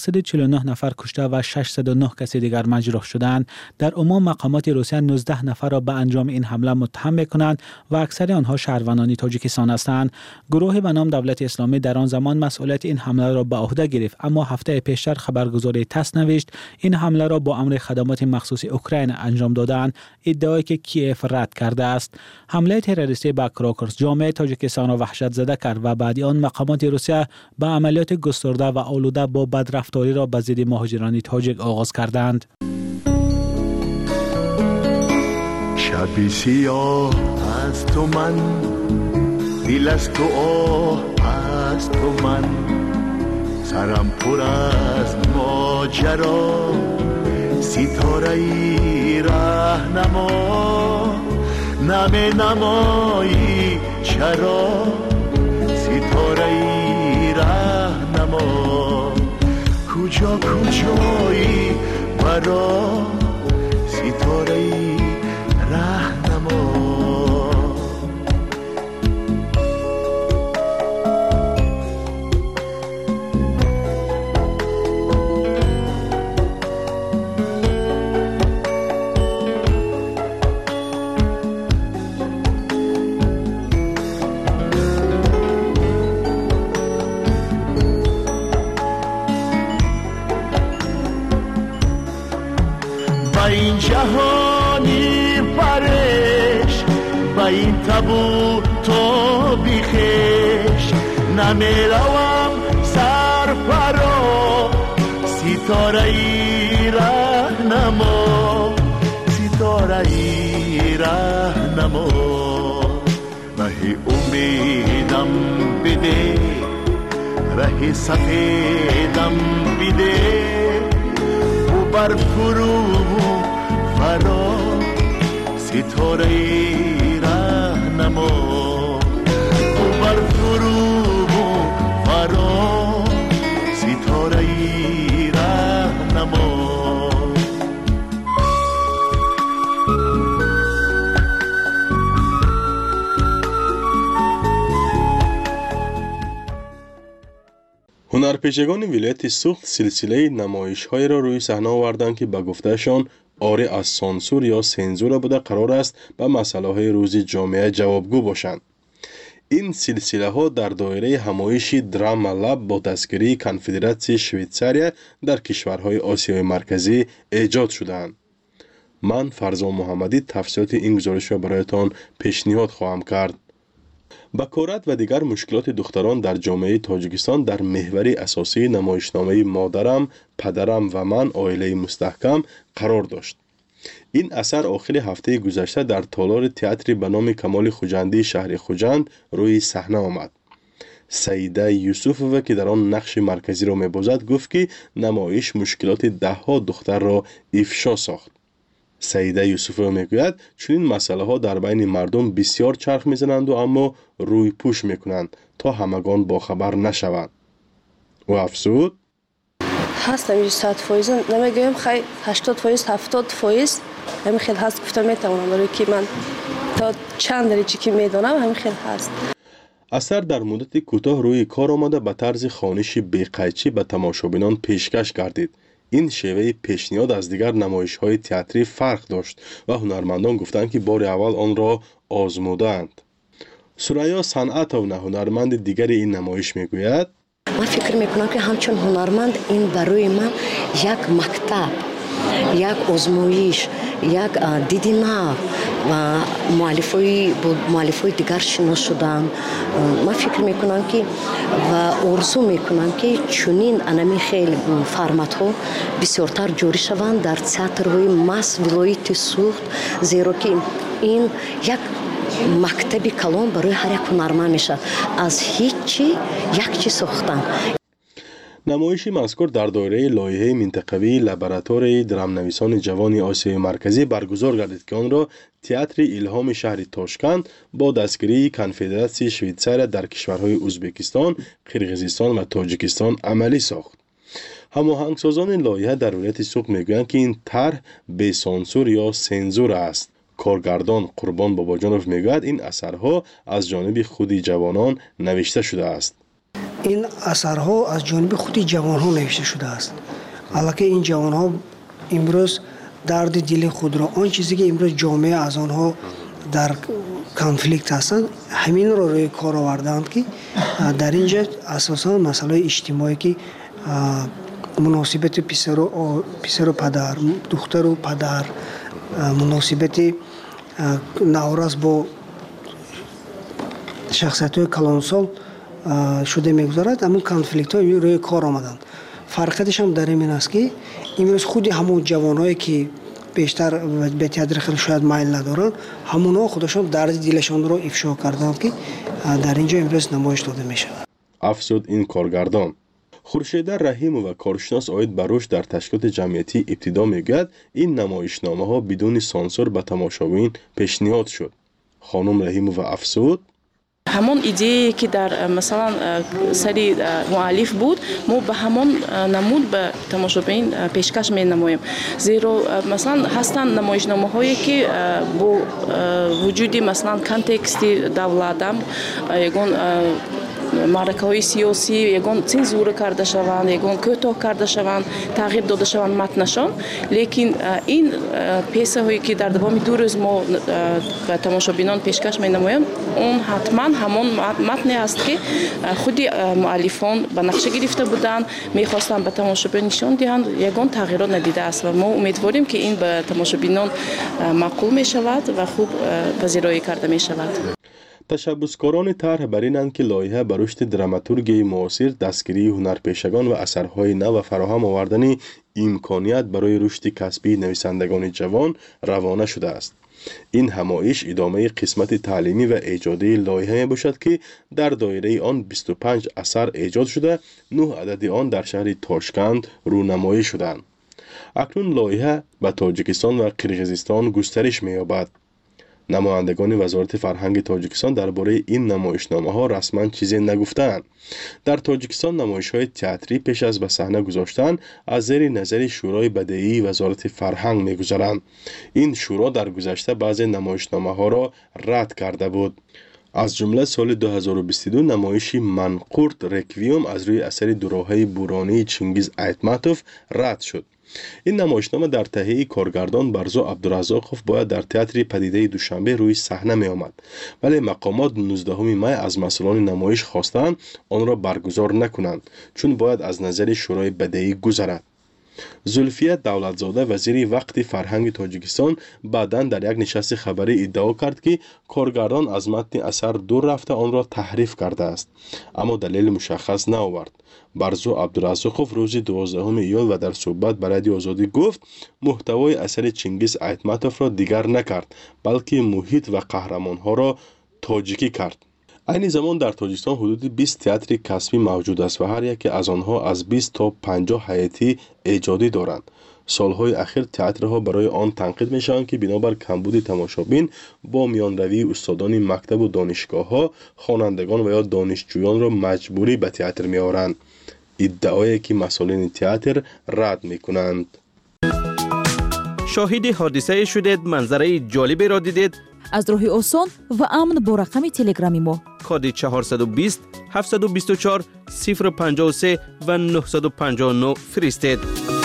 149 نفر کشته و 609 کس دیگر مجروح شدند. در عموم مقامات روسیه 19 نفر را به انجام این حمله متهم می‌کنند و اکثر آنها شهروندان تاجیکستان هستند. گروهی به نام دولت اسلامی در آن زمان مسئولیت این حمله را به عهده گرفت، اما هفته پیشتر خبرگزاری تاس نوشت این حمله را با امر خدمات مخصوص اوکراین انجام دادند، ادعایی که کیف رد کرده است. حمله تروریستی به کراکرس جامعه تاجیکستان را وحشت زده کرد و بعد آن مقامات روسیه به عملیات گسترده و آلوده با بدرفتاری را به ضد مهاجران تاجیک آغاز کردند. شبی سیاه از تو من، دل از تو آه از تو من، سرم پر از ماجرا، ستاره ای راهنما، نم نمایی چرا، ستاره ای راهنما، کجا کجایی برا، ستاره ای راهنما. این جهانی پرش با این تبو تو بیخش نمیروم سر فرا، ستاره ای راهنما، ستاره ای راهنما، ره امیدم بده، ره سفیدم بده، بر فرو فرا، ستاره ای راهنما، بر فرو فرا، ستاره ای راهنما. هنرپیشگان ولایت سوخت سلسله نمایش‌های را روی صحنه آوردند که به گفتهشان آری از سانسور یا سنزور بوده قرار است به مسائل روز جامعه جوابگو باشند. این سلسله ها در دایره همایش دراما لب با دستگیری کنفدراسیون شویتزاریا در کشورهای آسیای مرکزی ایجاد شدند. من فرزان محمدی تفصیلات این گزارش را برایتان پیشنهاد خواهم کرد. بکارت و دیگر مشکلات دختران در جامعه تاجیکستان در محور اساسی نمایشنامه مادرم، پدرم و من عائله مستحکم قرار داشت. این اثر آخر هفته گذشته در تالار تئاتری به نام کمال خوجندی شهر خوجند روی صحنه آمد. سیده یوسفووا که در آن نقش مرکزی را می‌بازد گفت که نمایش مشکلات ده‌ها دختر را افشا ساخت. سیده یوسفووا میگوید چنین مسئله ها در بین مردم بسیار چرخ میزنند و اما روی پوش میکنند تا همگان باخبر نشوند. و افزود هستم 100% نمیگویم خیلی 80% 70% همین خیلی هست گفتم میتونم برای که من تا چند درجه که میدونم همین خیلی هست. اثر در مدت کوتاه روی کار آمده به طرز خوانش بی‌قیچی به تماشابینان پیشکش گردید. این شیوه پیشنهاد از دیگر نمایش‌های تئاتری فرق داشت و هنرمندان گفتند که بار اول آن را آزمودند. سریا صنعتونا هنرمند دیگر این نمایش میگوید من فکر میکنم که همچون هنرمند این برای من یک مکتب، یک آزمایش، یک دیدی نو و مؤلفای دیگر شناس شدم. من فکر میکنم که و آرزو میکنم که چنین انمی خیلی فرمت ها بسیارتر جاری شوند در تئاترهای مس ولایت سوخت، زیرا که این یک مکتبی کلان برای هر یک هنرمند میشه از هیچی یک چیز ساختن. نمایش مذکور در دایره لایحه منطقوی لابراتوار درامنویسان جوان آسیای مرکزی برگزار گردید که آن را تئاتر الهام شهر تاشکند با دستگیری کنفدراسیون شویتزاریا در کشورهای ازبکستان، قرقیزستان و تاجیکستان عملی ساخت. هماهنگسازان لایحه در ولایت سوخت میگویند که این طرح بی سانسور یا سنزور است. کارگردان قربان باباجانوف میگوید این اثرها از جانب خود جوانان نوشته شده است. این اثرها از جانب خود جوانها نوشته شده است. البته این جوانها امروز درد دل خود را آن چیزی که امروز جامعه از آنها در کانفلیکت هستند همین را روی کار آوردند که در اینجا اساسا مسئله اجتماعی که مناسبت پسر و پدر، دختر و پدر، مناسبت نوراز با شخصیت‌های کلانسال شده میگذارد. اما کانفلیکت ها روی کار آمدند. فرقیتش هم در این است که امروز خود همون جوانایی که بیشتر به تئاتر خیلی شاید میل ندارن همونها خودشون درد دلشون رو افشا کردند که در اینجا امروز نمایش داده میشه. افزود این کارگردان. خورشید رحیم و کارشناس عاید به رشد در تشکیلات جمعیتی ابتدا میگوید این نمایشنامه ها بدون سانسور به تماشاگران پیشنهاد شد. خانم رحیم و افزود همون ایده که در مثلا سری مؤلف بود ما به همون نمود به تماشاچیان پیشکش می‌نماییم، زیرا مثلا هستند نمایشنامه‌هایی که با وجودی مثلا کانتکست دولتم یگان معرکه‌های سیاسی یگان ценزура карда шаванд, یگان کوتاه карда шаванд, تغییر داده شوند متنشان. لیکن این پیسه‌هایی که در دوام 2 روز ما به تماشابینان پیشکش می‌نماییم اون حتما همون متنی است که خود مؤلفان به نقشه گرفته بودند، می‌خواستند به تماشابین نشان دهند، یگان تغییرات ندیده است و ما امیدواریم که این به تماشابینان معقول می‌شود و خوب پذیرایی کرده می‌شود. تشبثکاران طرح بر اینند که لایحه به رشد دراماتورگی معاصر، دستگیری هنرپیشگان و اثرهای نو و فراهم آوردن امکانیت برای رشد کسبی نویسندگان جوان روانه شده است. این همایش ادامه قسمت تعلیمی و ایجادی لایحه باشد که در دایره آن 25 اثر ایجاد شده، 9 عدد آن در شهر تاشکند رونمایی شدند. اکنون لایحه به تاجیکستان و قرقیزستان گسترش می‌یابد. نمایندگان وزارت فرهنگ تاجیکستان درباره این نمایشنامه ها رسما چیزی نگفتند. در تاجیکستان نمایش‌های تئاتری پیش از به صحنه گذاشتن از زیر نظر شورای بدیعی وزارت فرهنگ می‌گذرند. این شورا در گذشته بعضی نمایشنامه ها را رد کرده بود. از جمله سال 2022 نمایش منقورت رکویم از روی اثر دوراهی بورانی چینگیز ایتماتوف رد شد. این نمایشنامه در تهیه کارگردان برزو عبدالرزاقوف باید در تئاتر پدیده دوشنبه روی صحنه می آمد، ولی مقامات 19 می از مسئولان نمایش خواستند آن را برگزار نکنند چون باید از نظر شورای بدهی گذرد. زلفیه دولتزاده وزیر وقت فرهنگ تاجیکستان بعداً در یک نشست خبری ادعا کرد که کارگردان از متن اثر دور رفته آن را تحریف کرده است، اما دلیل مشخص نآورد. برزو عبدالرزاقوف روز 12 ایول و در صحبت با رادیو آزادی گفت محتوای اثر چینگیز ایتماتوف را دیگر نکرد، بلکه محیط و قهرمانها را تاجیکی کرد. این زمان در تاجیکستان حدود 20 تئاتر کسبی موجود است و هر یک از آنها از 20 تا 50 هیئتی ایجادی دارند. سالهای اخیر تئاترها برای آن تنقید میشوند که بنابر کمبود تماشابین با میانروی استادان مکتب و دانشگاه‌ها خوانندگان و یا دانشجویان را مجبوری به تئاتر میآورند، ادعایی که مسئولین تئاتر رد میکنند. شاهد حادثه شدید، منظره جالبی را دیدید؟ از راه آسان و امن با رقم تلگرامی ما کد 420 724 053 و 959 فرستید.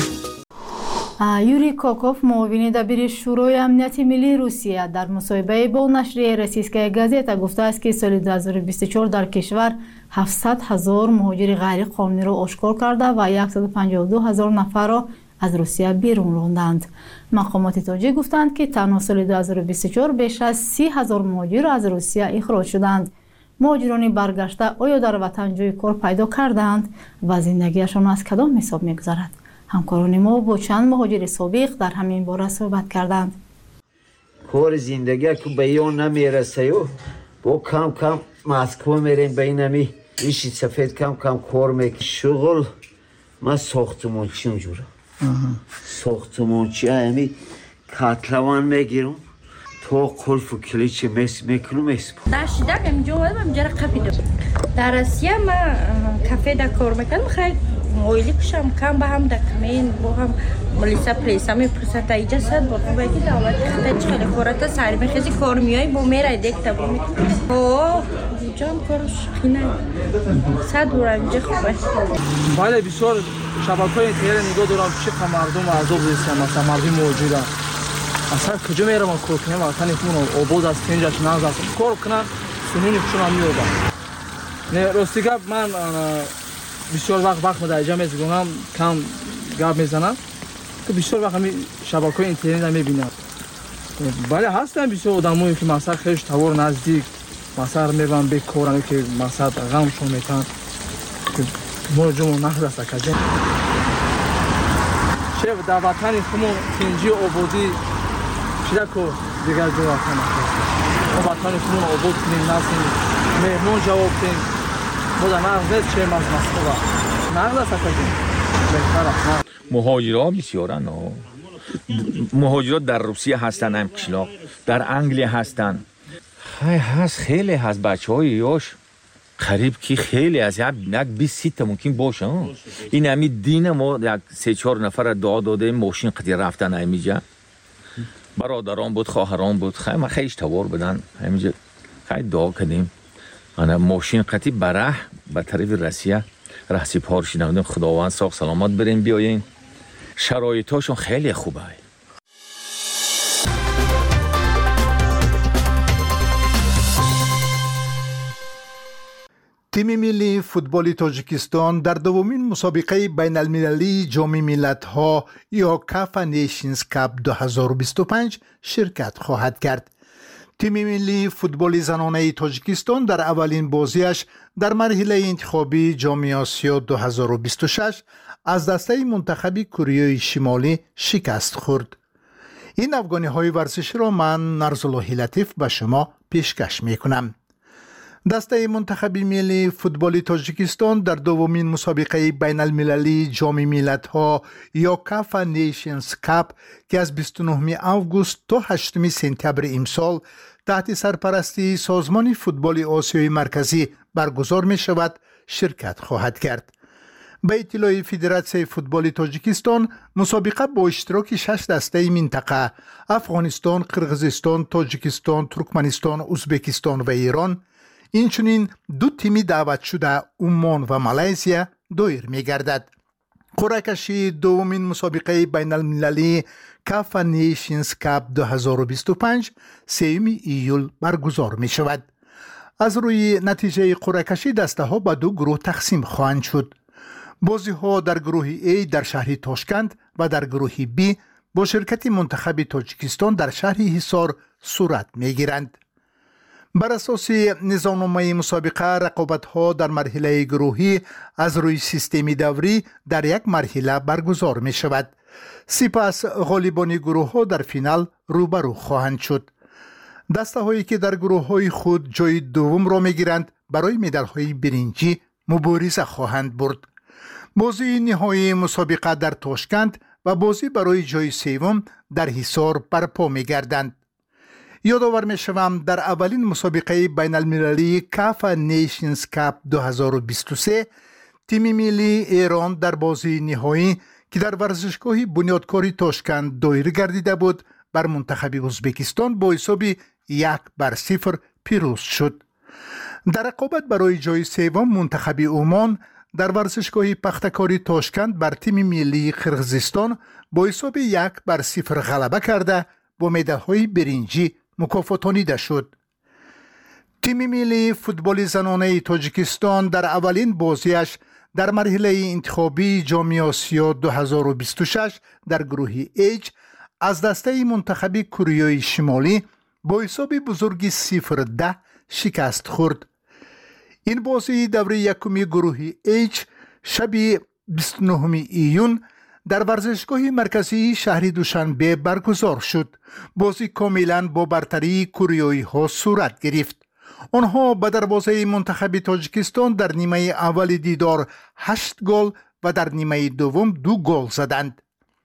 یوری کوکوف معاون دبیر شورای امنیت ملی روسیه در مصاحبه با نشریه روسیسکایا گازета گفته است که سال 2024 در کشور 700,000 مهاجر غیر قانونی را آشکار کرده و 152,000 نفر را از روسیه بیرون راندند. مقامات تاجیک گفتند که تنها سال 2024 بیش از 30,000 مهاجر از روسیه اخراج شدند. مهاجران برگشته آیا در وطن جای کار پیدا کردند و زندگیشان از کدام حساب می‌گذرد؟ همکاران ما با چند مهاجر سابق در همین باره صحبت کردند. کار زندگی که به یان نمیرسه و با کم کم مسکو میریم به اینمی ریشی سفید کم کم کار میکنم. شغل من ساختمانچی اونجوره. ساختمانچی همی کتلوان میگیرم تا قلف و کلیچ میکنم اسپا. در شدک اینجا اومدم اینجا را قفیدم. در روسیه من کافه در کار میکنم. خیلی مویلی کشم کم به هم دکمین با هم ملیسا پلیسا میپرسد اینجا صد با بگی دولت خیلی چخیلی کارتا سری میخیزی کار میایی با میره دیکتا با می اینجا هم کارش خینه صد بورا اینجا خوبه. بله بسیار شبکه‌های اینترنت نگاه دارم چقدر مردم عذاب رسیدن، مثلا مردم موجودن اصلا کجا میرم کار کنم وطن خون آباد از اینجاش نازد کار کنم سنین خشون هم میوردم. نه راستی گپ من بسیار وقت در اینجا میزنم کم گپ میزنم که بسیار وقت همین شبکه‌های اینترنت هم میبینم. بله هستن بسیار آدمایی که مثلا خیلی توار نزدیک مثلا میبرن به کارن که مثلا غمشون میتن که ما جمع نخرسته کجا چه در وطن خمون تنجی آبادی چیده که دیگر جو وطن ما وطن خمون آباد کنیم نسیم مهمون جواب کنیم ما در نغزه چه مسئله نغزه کجا بهتر مهاجرها بسیارن. مهاجرات در روسیه هستن، هم کشلاق در انگلیه هستن، خیلی هست بچه های یاش قریب که خیلی از یک 20 تا ممکن باشه. این همی دین ما یک 3-4 نفر دعا داده ماشین قدی رفتن همیجا برادران بود خواهران بود خیلی توار بدن همیجا خیلی دعا کردیم انا ماشین قدی بره به طرف روسیه رهسی پار شدیم خداوند ساق سلامت بریم بیاین. شرایطاشون خیلی خوبه. تیم ملی فوتبال تاجیکستان در دومین مسابقه بین المللی جام ملت‌ها یا کاف نیشنز کاپ 2025 شرکت خواهد کرد. تیم ملی فوتبال زنانه تاجیکستان در اولین بازیش در مرحله انتخابی جام آسیا 2026 از دسته منتخب کره شمالی شکست خورد. این افغانی‌های ورزشی را من نرزالله لطیف به شما پیشکش می‌کنم. دسته منتخب ملی فوتبال تاجیکستان در دومین مسابقه بین المللی جام ملت‌ها یا کاف نیشنز کاپ که از 29 آگوست تا 8 سپتامبر امسال تحت سرپرستی سازمان فوتبال آسیای مرکزی برگزار می شود شرکت خواهد کرد. به اطلاع فدراسیون فوتبال تاجیکستان مسابقه با اشتراک 6 دسته منطقه افغانستان، قرغیزستان، تاجیکستان، ترکمنستان، ازبکستان و ایران اینچنین دو تیمی دعوت شده عمان و مالزیا دایر می‌گردد. قرعه کشی دومین مسابقه بین المللی کاف نیشنز کاپ 2025 3 ایول برگزار می شود. از روی نتیجه قرعه کشی دسته ها به دو گروه تقسیم خواهند شد. بازی ها در گروه A در شهر تاشکند و در گروه B با شرکت منتخب تاجیکستان در شهر حصار صورت می گیرند. بر اساس نظامنامه مسابقه رقابت ها در مرحله گروهی از روی سیستمی دوری در یک مرحله برگزار می شود. سپس غالبان گروه ها در فینال روبرو خواهند شد. دسته هایی که در گروه های خود جای دوم را می گیرند برای مدال های برنجی مبارزه خواهند برد. بازی نهایی مسابقه در تاشکند و بازی برای جای سوم در حصار برپا می گردند. یادآور می شوم در اولین مسابقه بین المللی کاف نیشنز کاپ 2023 تیم ملی ایران در بازی نهایی که در ورزشگاه بنیادکاری تاشکند دایر گردیده بود بر منتخب ازبکستان با حساب 1-0 پیروز شد. در رقابت برای جای سوم منتخب عمان در ورزشگاه پختکاری تاشکند بر تیم ملی قرقیزستان با حساب 1-0 غلبه کرده با مدال‌های برنجی مکافاتانیده شد. تیم ملی فوتبال زنانه تاجیکستان در اولین بازیش در مرحله انتخابی جام آسیا 2026 در گروه H از دسته منتخب کره شمالی با حساب بزرگی 0-10 شکست خورد. این بازی دوره یکمی گروه H شب 29 ایون در ورزشگاه مرکزی شهر دوشنبه برگزار شد. بازی کاملا با برتری کوریایی ها صورت گرفت. آنها به دروازه منتخب تاجیکستان در نیمه اول دیدار 8 گل و در نیمه دوم 2 گل زدند.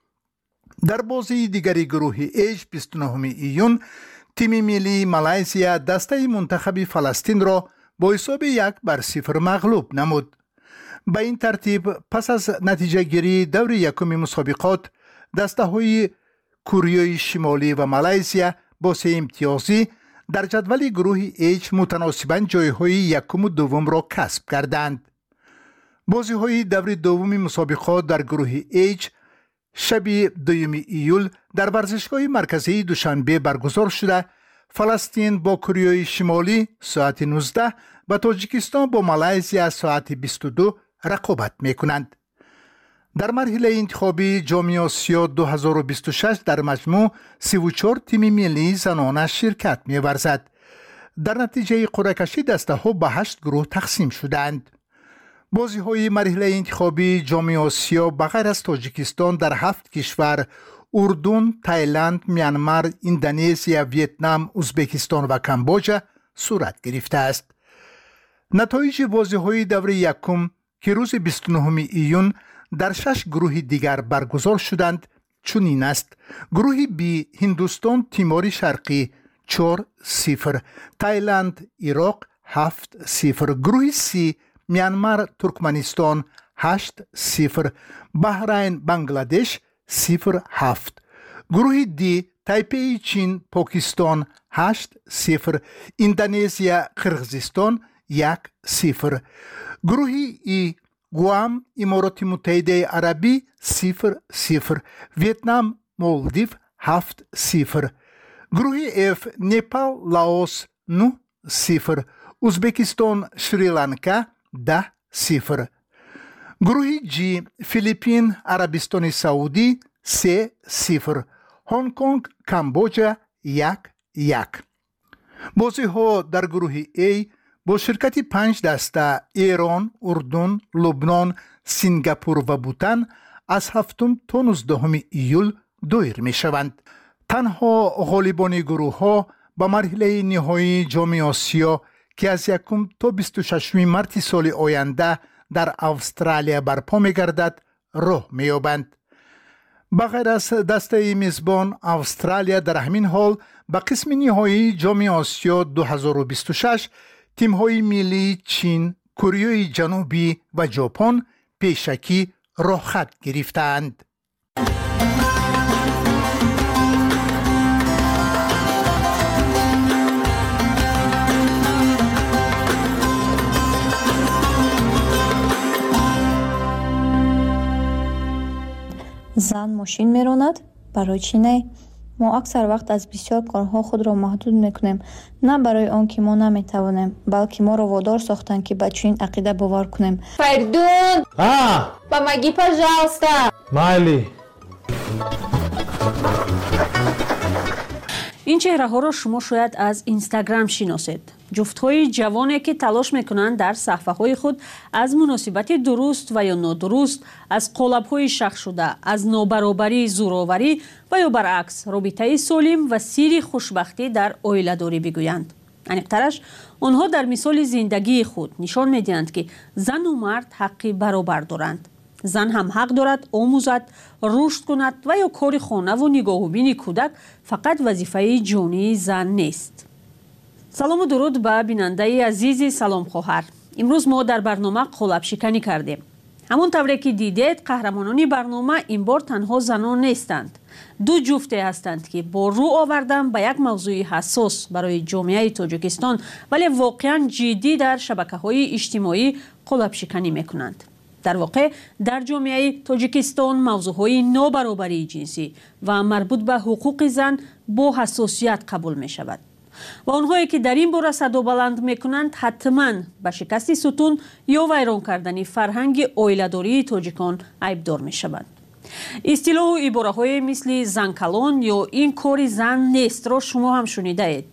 در بازی دیگری گروه H 29 ایون تیم ملی مالزیا دسته منتخب فلسطین را با حساب 1-0 مغلوب نمود. به این ترتیب پس از نتیجه گیری دور یکم مسابقات دسته های کره شمالی و مالزیا با 3 امتیازی در جدول گروه H متناسباً جایهای یکم و دوم را کسب کردند. بازی های دور دوم مسابقات در گروه H شب 2 ایول در ورزشگاه مرکزی دوشنبه برگزار شده. فلسطین با کره شمالی ساعت 19 و تاجیکستان با مالزیا ساعت 22 رقابت میکنند. در مرحله انتخابی جام آسیا 2026 در مجموع 34 تیم ملی زنانه شرکت می‌ورزد. در نتیجه قرعه کشی دسته ها به 8 گروه تقسیم شدند. بازی های مرحله انتخابی جام آسیا بغیر از تاجیکستان در 7 کشور اردن، تایلند، میانمار، اندونزیا، ویتنام، ازبکستان و کامبوجا صورت گرفته است. نتایج بازی های دوره یکم که روز 29 ایون در 6 گروه دیگر برگزار شدند چنین است: گروه B هندوستان تیمور شرقی 4-0، تایلند عراق 7-0، گروه C میانمار ترکمنستان 8-0، بحرین بنگلادش 0-7، گروه D تایپی چین پاکستان 8-0، اندونزیا قرقیزستان 1-0، گروه E گوام امارات متحده عربی 0-0، ویتنام مالدیو 7-0، گروه F نپال لاوس 9-0، ازبکستان شریلانکا 10-0، گروه G فیلیپین عربستان سعودی 3-0، هنگ کنگ کامبوجا 1-1. بازی ها در گروه A با شرکت 5 دسته ایران، اردن، لبنان، سنگاپور و بوتان از 7 تا 19 ایول دایر می شوند. تنها غالبان گروه ها به مرحله نهایی جام آسیا که از 1 تا 26 مارس سال آینده در استرالیا برپا می گردد راه می یابند. بغیر از دسته میزبان استرالیا در همین حال به قسم نهایی جام آسیا 2026 تیم‌های ملی چین، کره جنوبی و ژاپن پیشکی راه خط گرفتند. ماشین میراند برای چی نه؟ ما اکثر وقت از بسیار کارها خود را محدود میکنیم، نه برای آن که ما نمیتوانیم، بلکه ما را وادار ساختند که به چنین عقیده باور کنیم. فریدون помоги пожалуйста. майли. این چهره‌ها را شما شاید از اینستاگرام شناسید. جفت‌های جوانی که تلاش می‌کنند در صفحه‌های خود از مناسبت درست و یا نادرست، از قالب‌های شخص شده، از نابرابری، زورآوری و یا برعکس رابطه سالم و سیر خوشبختی در عائله‌داری بگویند. عمیق‌ترش آنها در مثال زندگی خود نشان می‌دهند که زن و مرد حقی برابر دارند. زن هم حق دارد آموزد، رشد کند و یا کار خانه و نگاه و بین کودک فقط وظیفه جانی زن نیست. سلام و درود به بیننده عزیز سلام خواهر. امروز ما در برنامه قالب شکنی کردیم. همون طوری که دیدید قهرمانان برنامه این بار تنها زنان نیستند. دو جفته هستند که با رو آوردن به یک موضوع حساس برای جامعه تاجیکستان ولی واقعا جدی در شبکه‌های اجتماعی قالب شکنی میکنند. در واقع در جامعه تاجیکستان موضوعهای نابرابری جنسی و مربوط به حقوق زن با حساسیت قبول می شود. و آنهایی که در این باره صدا بلند می کنند حتما به شکست ستون یا ویران کردن فرهنگ عائله‌داری تاجیکان عیبدار می شوند. اصطلاح و عباره های مثل زن کلان یا این کار زن نیست را شما هم شنیده اید.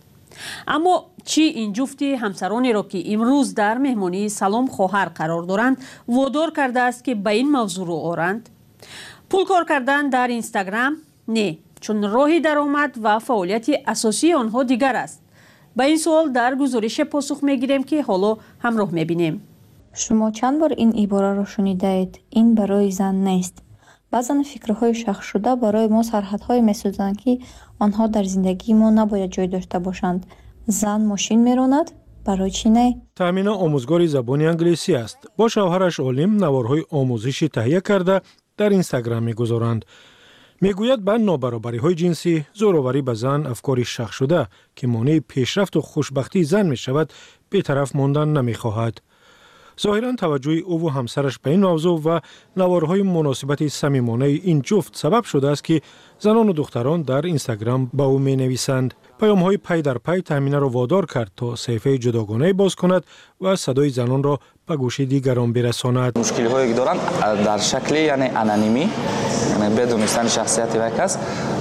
اما چی این جفت همسرانی را که امروز در مهمانی سلام خواهر قرار دارند وادار کرده است که به این موضوع رو آورند؟ پول کار کردن در اینستاگرام؟ نه، چون راه درآمد و فعالیت اساسی آنها دیگر است. به این سوال در گزارش پاسخ میگیریم که حالا همراه میبینیم. شما چند بار این عباره را شنیده اید؟ این برای زن نیست. بعضا فکرهای شخص شده برای ما سرحدهای میسازند که آنها در زندگی ما نباید جای داشته باشند. زن ماشین میراند برای چی نه؟ تامینه آموزگار زبان انگلیسی است. با شوهرش عالم نوارهای آموزشی تهیه کرده در اینستاگرام میگذارند. میگوید به نابرابری های جنسی، زورآوری به زن افکاری شخص شده که مانع پیشرفت و خوشبختی زن می شود بی‌طرف ماندن نمیخواهد. ظاهراً توجه او و همسرش به این موضوع و نوارهای مناسبت صمیمانه این جفت سبب شده است که زنان و دختران در اینستاگرام با او می نویسند. پیام‌های پی در پی تامینه را وادار کرد تا صفحه جداگانه باز کند و صدای زنان را به گوش دیگران برساند. مشکل‌هایی که دارند در شکل یعنی انانیمی، یعنی بدونستن شخصیت یک کس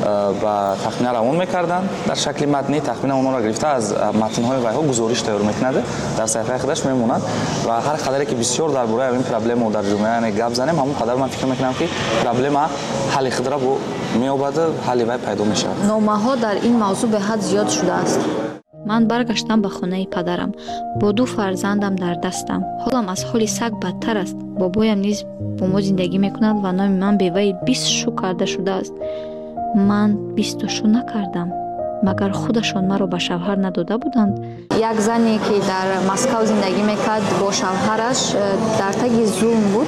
و تخمینه را اون می‌کردن در شکل متنی، تخمینه اون را گرفته از متن‌های وی‌ها گزارش تیار می‌کند، در صفحه خودش میموند و هر قدری که بسیار درباره این پرابلم در جامعه گپ زنیم همون قدر من فکر می‌کنم که پرابلم حل خود را می‌یابد، حل وی پیدا می‌شود. نامه‌ها در این موضوع به حد زیاد شده است. من برگشتم به خانه پدرم با 2 فرزندم در دستم. حالم از حال سگ بدتر است. بابایم نیز با ما زندگی میکند و نام من به وی 20 شو کرده شده است. من 20 شو نکردم. مگر خودشان مرا به شوهر نداده بودند؟ یک زنی که در مسکو زندگی میکرد با شوهرش در تگ زوم بود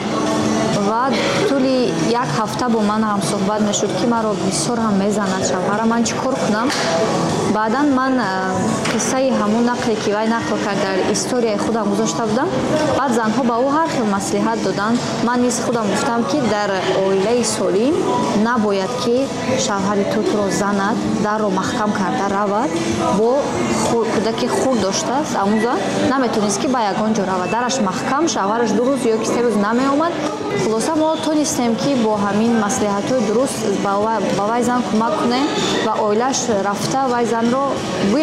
و طول یک هفته با من هم صحبت میشد که مرا بسیار هم میزند شوهرم، من چیکار کنم؟ بعدا من قصه همون نقلی که وی نقل کرد در استوری خودم گذاشته بودم. بعد زنها به او هر خیل مصلحت دادند. من نیز خودم گفتم که در عائله سالم نباید که شوهر تو را زند، در رو محکم کرده رود، با کودک خود داشته است اموزا نمیتونست که به یگان جا رود، درش محکم، شوهرش 2 روز یا 3 روز نمی آمد. خلاصه ما تونستیم که با همین مصلحت‌های درست با وی زن کمک کنیم و عائله‌اش رفته وی زن رو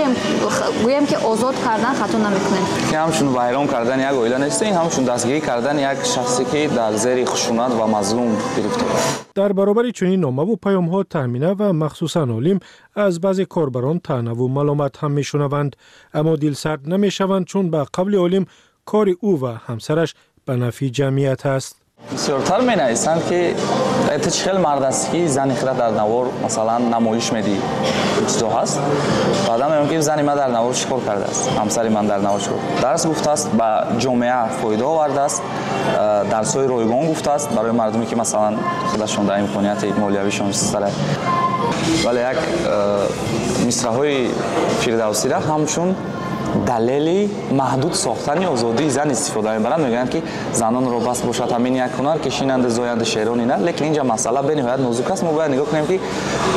گویم که آزاد کردن خطا نمیکنیم. که همشون ویران کردن یک عائله نیست، این همشون دستگیری کردن یک شخصی که در زیر خشونت و مظلوم گرفته است. در برابر چنین نامه و پیام‌ها تامینه و مخصوصاً عالم از بعضی کاربران طعنه و ملامت هم میشنوند، اما دلسرد نمیشوند چون به قول عالم کار او و همسرش به نفع جمعیت است. بسیارتر می نویسند که اتش خیلی مرد است که زن خیلی در نوار مثلا نمایش میدی چیزا هست. بعدا میگم که زن من در نوار چیکار کرده است، همسر من در نوار چیکار درس گفته است، به جامعه فایده آورده است، درس‌های رایگان گفته است برای مردمی که مثلا خودشون در امکانیت مالیویشون سره. ولی یک مصرع‌های فردوسی را همشون دلیلی محدود ساختن آزادی زن استفاده می‌برند. میگن که زنان رو بس باشد همین یک هنر که شیننده زاینده شعرانی نه، لیکن اینجا مسئله به نهایت نازک است. ما باید نگاه کنیم که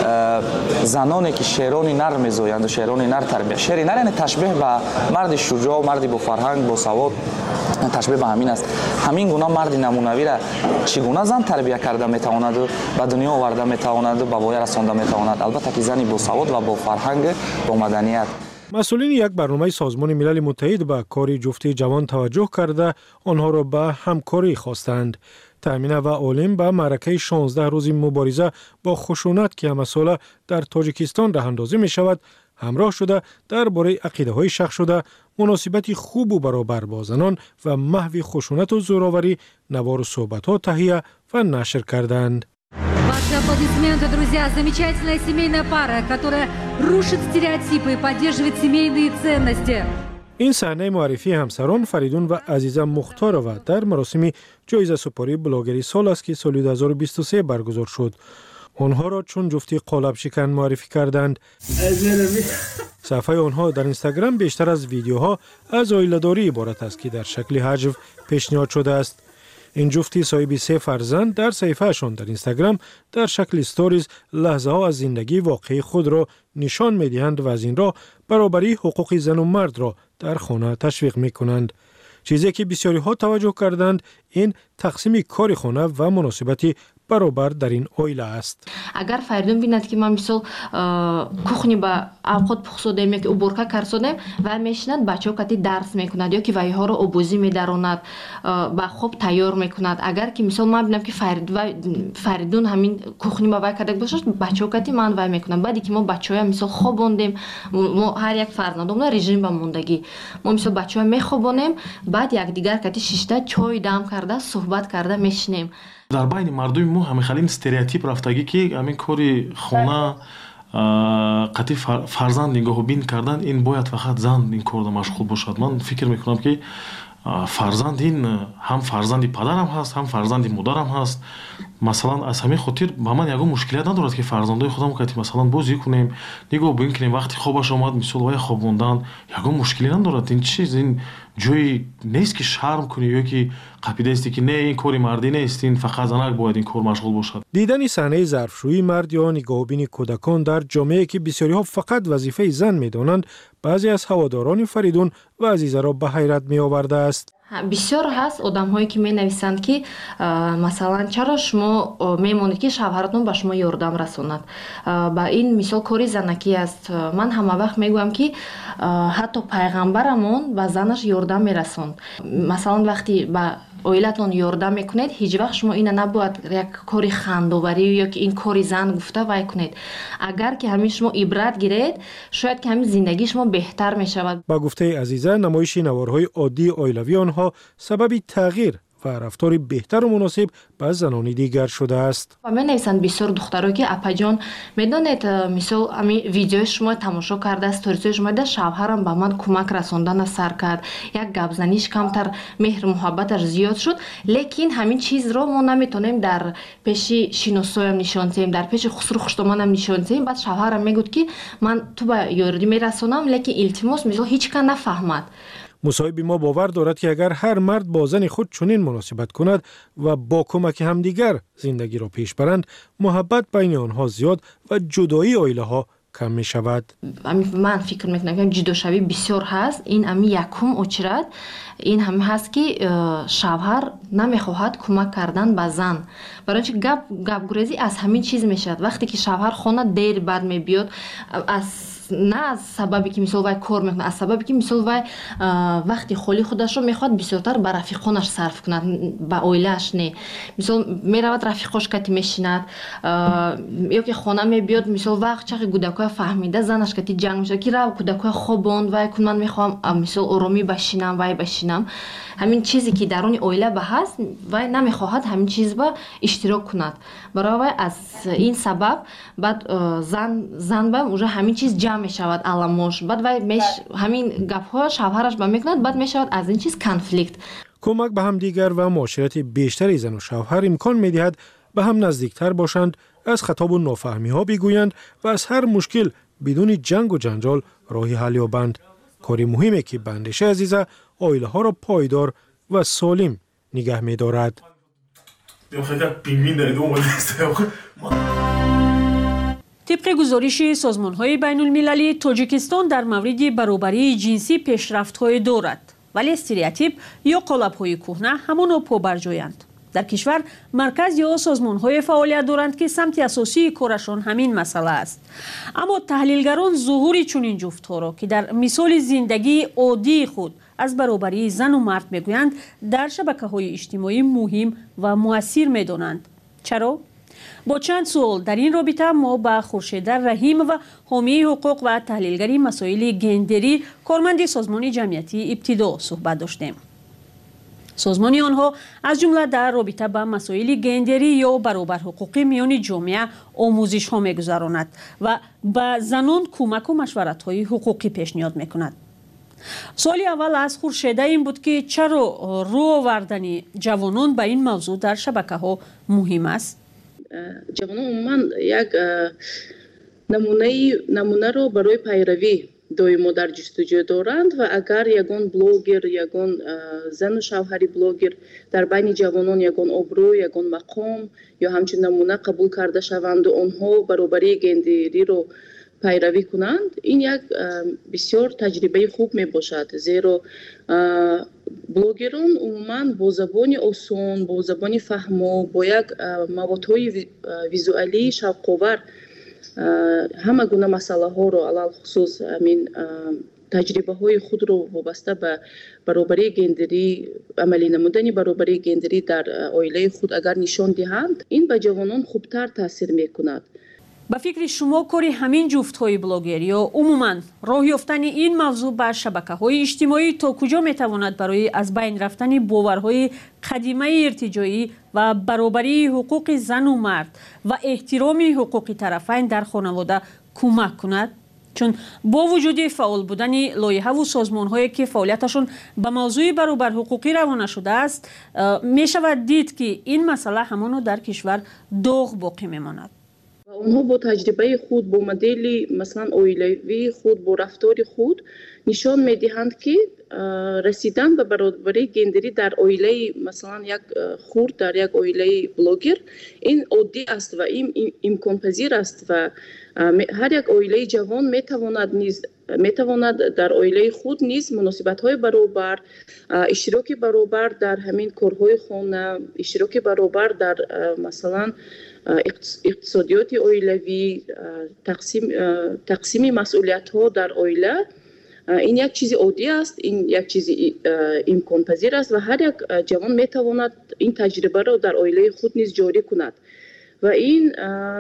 زنانی که شعرانی نر می‌زایند و شعرانی نر تربیت، شعری نر یعنی تشبیه به مرد شجاع و مردی با فرهنگ با سواد، تشبیه به همین است. همین گونه مرد نمونوی را چگونه زن تربیت کرده میتواند و به دنیا آورده میتواند و به پایان رسانده میتواند، البته که زنی با سواد و با فرهنگ با مدنیت. مسئولین یک برنامه سازمان ملل متحد به کار جفتی جوان توجه کرده آنها را به همکاری خواستند. تامین و عالم به معرکه 16 روزی مبارزه با خشونت که مسئله در تاجیکستان راه اندازی می شود همراه شده درباره عقیده های شخص شده مناسبت خوب و برابر با زنان و محو خشونت و زوراوری نوار صحبت ها تهیه و نشر کردند. Ваши аплодисменты, друзья. Замечательная семейная пара, которая рушит стереотипы и поддерживает семейные ценности. این صحنه معرفی همسران فریدون و عزیزه مختارова در مراسم جایزه سپاری بلاگری سال است که سال 2023 برگزار شد. آنها را چون جفتی قالب شکن معرفی کردند. صفحه آنها در اینستاگرام بیشتر از ویدیوها از عائله‌داری عبارت است که در شکل حجو پیشنهاد شده است. این جفتی صاحب 3 فرزند در صفحه‌شان در اینستاگرام در شکل استوریز لحظه ها از زندگی واقعی خود را نشان می‌دهند و از این راه برابری حقوق زن و مرد را در خانه تشویق می‌کنند. چیزی که بسیاری ها توجه کردند این تقسیم کار خانه و مناسبتی برابر در این عائله است. اگر فریدون بیند که من مثل کухні با اوقات پخ سودیم یا که уборка کار سودیم و میشنند بچه‌ها کتی درس میکند یا که وایها رو آبوزی میداروند با خوب تیار میکند. اگر که مثل من بینم که فریدون همین کухні با وای کرده باشه بچه‌ها کتی من وای میکنم. بعدی که ما بچه‌ها مثل خوابوندیم ما هر یک فرزندمون رژیم با موندگی ما مثل بچه‌ها میخوابونیم بعد یک دیگر کتی شیشته چای دم کرده صحبت کرده میشنیم. дар байни мардуми мо ҳамехалин стереотип рафтагӣ ки ҳамин кори хона қатъи фарзанд нигоҳубин кардан ин бояд фақат зан ин корда машғул бошад. ман фикр мекунам ки фарзанд ин ҳам фарзанди падарам ҳаст ҳам фарзанди модарам ҳаст. масалан аз ҳамин хотир ба ман ягон мушкилият надорад ки фарзандои худам кати масалан бозӣ кунем нигоҳ бин кунем вақти хобаш омад мисол вай хобондан ягон мушкилӣ надорад. ин чиз ин ҷои нест ки шарм кунӣ ё ки қапидаисти ки не ин кори мардӣ нест ин фақат занак бояд ин кор машғул бошад. дидани саҳнаи зарфшӯии мард ё нигоҳубини кӯдакон дар ҷомеае ки бисёриҳо фақат вазифаи зан медонанд баъзе аз ҳаводорони фаридун ва азизаро ба ҳайрат меовардааст. бисёр ҳаст одамҳое ки менависанд ки масалан чаро шумо мемонед ки шавҳаратон ба шумо ёрдам расонад. ба ин мисол кори занакӣ аст. ман ҳама вақт мегӯям ки ҳатто пайғамбарамон ба занаш ёрдам мерасонд. масалан вақти ба оилатон ёрдам мекунед ҳеҷ вақт шумо ина набояд як кори хандоварӣ ё ки ин кори зан гуфта вай кунед. агар ки ҳамин шумо ибрат гиред шояд ки ҳамин зиндагии шумо беҳтар мешавад. ба гуфтаи азиза намоиши наворҳои оддии оилавии онҳо сабаби тағйир ва рафтори беҳтару муносиб ба занони дигар шудааст. ва менависанд бисёр духтаро ки апаҷон медонед мисол ами видеои шумо тамошо карда сторисои шумо да шавҳарам ба ман кӯмак расондана сар кард як гапзаниш камтар меҳру муҳаббаташ зиёд шуд. лекин ҳамин чизро мо наметонем дар пеши шиносоям нишон диҳем дар пеши хусру хуштоманам нишон диҳем. баъд шавҳарам мегӯд ки ман ту ба ёрдӣ мерасонам лекин илтимос мисол ҳеҷ кан нафаҳмад. مصاحبی ما باور دارد که اگر هر مرد با زن خود چنین مناسبت کند و با کمک همدیگر زندگی را پیش برند محبت بین آنها زیاد و جدایی عائله ها کم می شود. من فکر میکنم که جداشوی بسیار هست. این امی یکم اچرد این هم هست که شوهر نمیخواهد کمک کردن به زن. برای اینکه گپ گریزی از همین چیز میشد. وقتی که شوهر خانه دیر بعد میبیاد از نه از سببی که مثلا وای کار میکنه از سببی که مثلا وای وقتی خالی خودش رو میخواد بسیارتر به رفیقانش صرف کند به عائله‌اش نه. مثلا میرود رفیقاش کتی میشیند یا که خانه میبیاد مثلا وقت چقدر کودکای فهمیده زنش کتی جنگ میشه که رو کودکای خوابوند وای کن من میخوام مثلا آرامی بشینم وای بشینم. همین چیزی که درون عائله به هست وای نمیخواهد همین چیز با اشتراک کند. برای وای از این سبب بعد زن با اونجا همین چیز جمع میشود علامش بعد وای همین گپ‌ها شوهرش با میکند بعد میشود از این چیز کنفلیکت. کمک به هم دیگر و معاشرت بیشتری زن و شوهر امکان میدهد به هم نزدیکتر باشند، از خطاب و نافهمی ها بگویند و از هر مشکل بدون جنگ و جنجال راهی حل یابند. کاری مهمه که به اندیشه عزیزه آیله ها را پایدار و سالم نگه می دارد. طبق گزارش سازمان‌های بین‌المللی، تاجیکستان در مورد برابری جنسی پیشرفت‌های دارد، ولی استریوتیپ یا قالب‌های کهنه همانا پابرجایند. در کشور مرکز یا سازمان‌های فعالیت دارند که سمت اساسی کارشان همین مسئله است. اما تحلیلگران ظهور چنین جفت‌ها را که در مثال زندگی عادی خود از برابری زن و مرد میگویند در شبکه‌های اجتماعی مهم و مؤثر می‌دانند. چرا؟ با چند سوال در این رابطه ما با خورشید رحیم و حامی حقوق و تحلیلگری مسائل گندری کارمند سازمان جمعیتی ابتدا صحبت داشتیم. سازمان آنها از جمله در رابطه با مسائل گندری یا برابر حقوقی میان جامعه آموزش ها میگذراند و به زنان کمک و مشورت های حقوقی پیشنهاد میکند. سوال اول از خورشید این بود که چرا رو آوردن جوانان به این موضوع در شبکه ها مهم است؟ جوانان عموما یک نمونه رو برای پیروی دویمو در جستجو دارند و اگر یگان بلوگر، یگان زن و شوهری بلوگر در بین جوانان یگان ابرو، یگان مقام یا همچنین نمونه قبول کرده شوند و آنها برابری گندری رو پیروی کنند، این یک بسیار تجربه خوب می باشد، زیرا بلوگران عموما با زبان آسان، با زبان فهمو، با یک موادهای ویزوالی شوق‌آور همه گونه مسئله ها رو علل خصوص تجربه های خود رو وابسته به برابری گندری، عملی نمودن برابری گندری در عائله خود اگر نشان دهند، این به جوانان خوبتر تاثیر میکند. به فکر شما کاری همین جفت های بلاگر یا عموما راه یافتن این موضوع بر شبکه های اجتماعی تا کجا میتواند برای از بین رفتن باورهای قدیمه ارتجاعی و برابری حقوق زن و مرد و احترام حقوق طرفین در خانواده کمک کند؟ چون با وجود فعال بودن لایحه و سازمان هایی که فعالیتشون به موضوع برابر حقوقی روانه شده است، می شود دید که این مسئله همانو در کشور داغ باقی میماند. اونها با تجربه خود، با مدل مثلا عائلوی خود، با رفتار خود نشان میدهند که رسیدن به برابری گندری در عائله مثلا یک خرد، در یک عائله بلوگر، این عادی است و این امکان پذیر است و هر یک عائله جوان میتواند در عائله خود نیز مناسبت های برابر، اشتراک برابر در همین کارهای خانه، اشتراک برابر در مثلا اقتصادیات عائلوی، تقسیم مسئولیت ها در عائله، این یک چیز عادی است، این یک چیز امکان پذیر است و هر یک جوان میتواند این تجربه را در عائله خود نیز جاری کند و این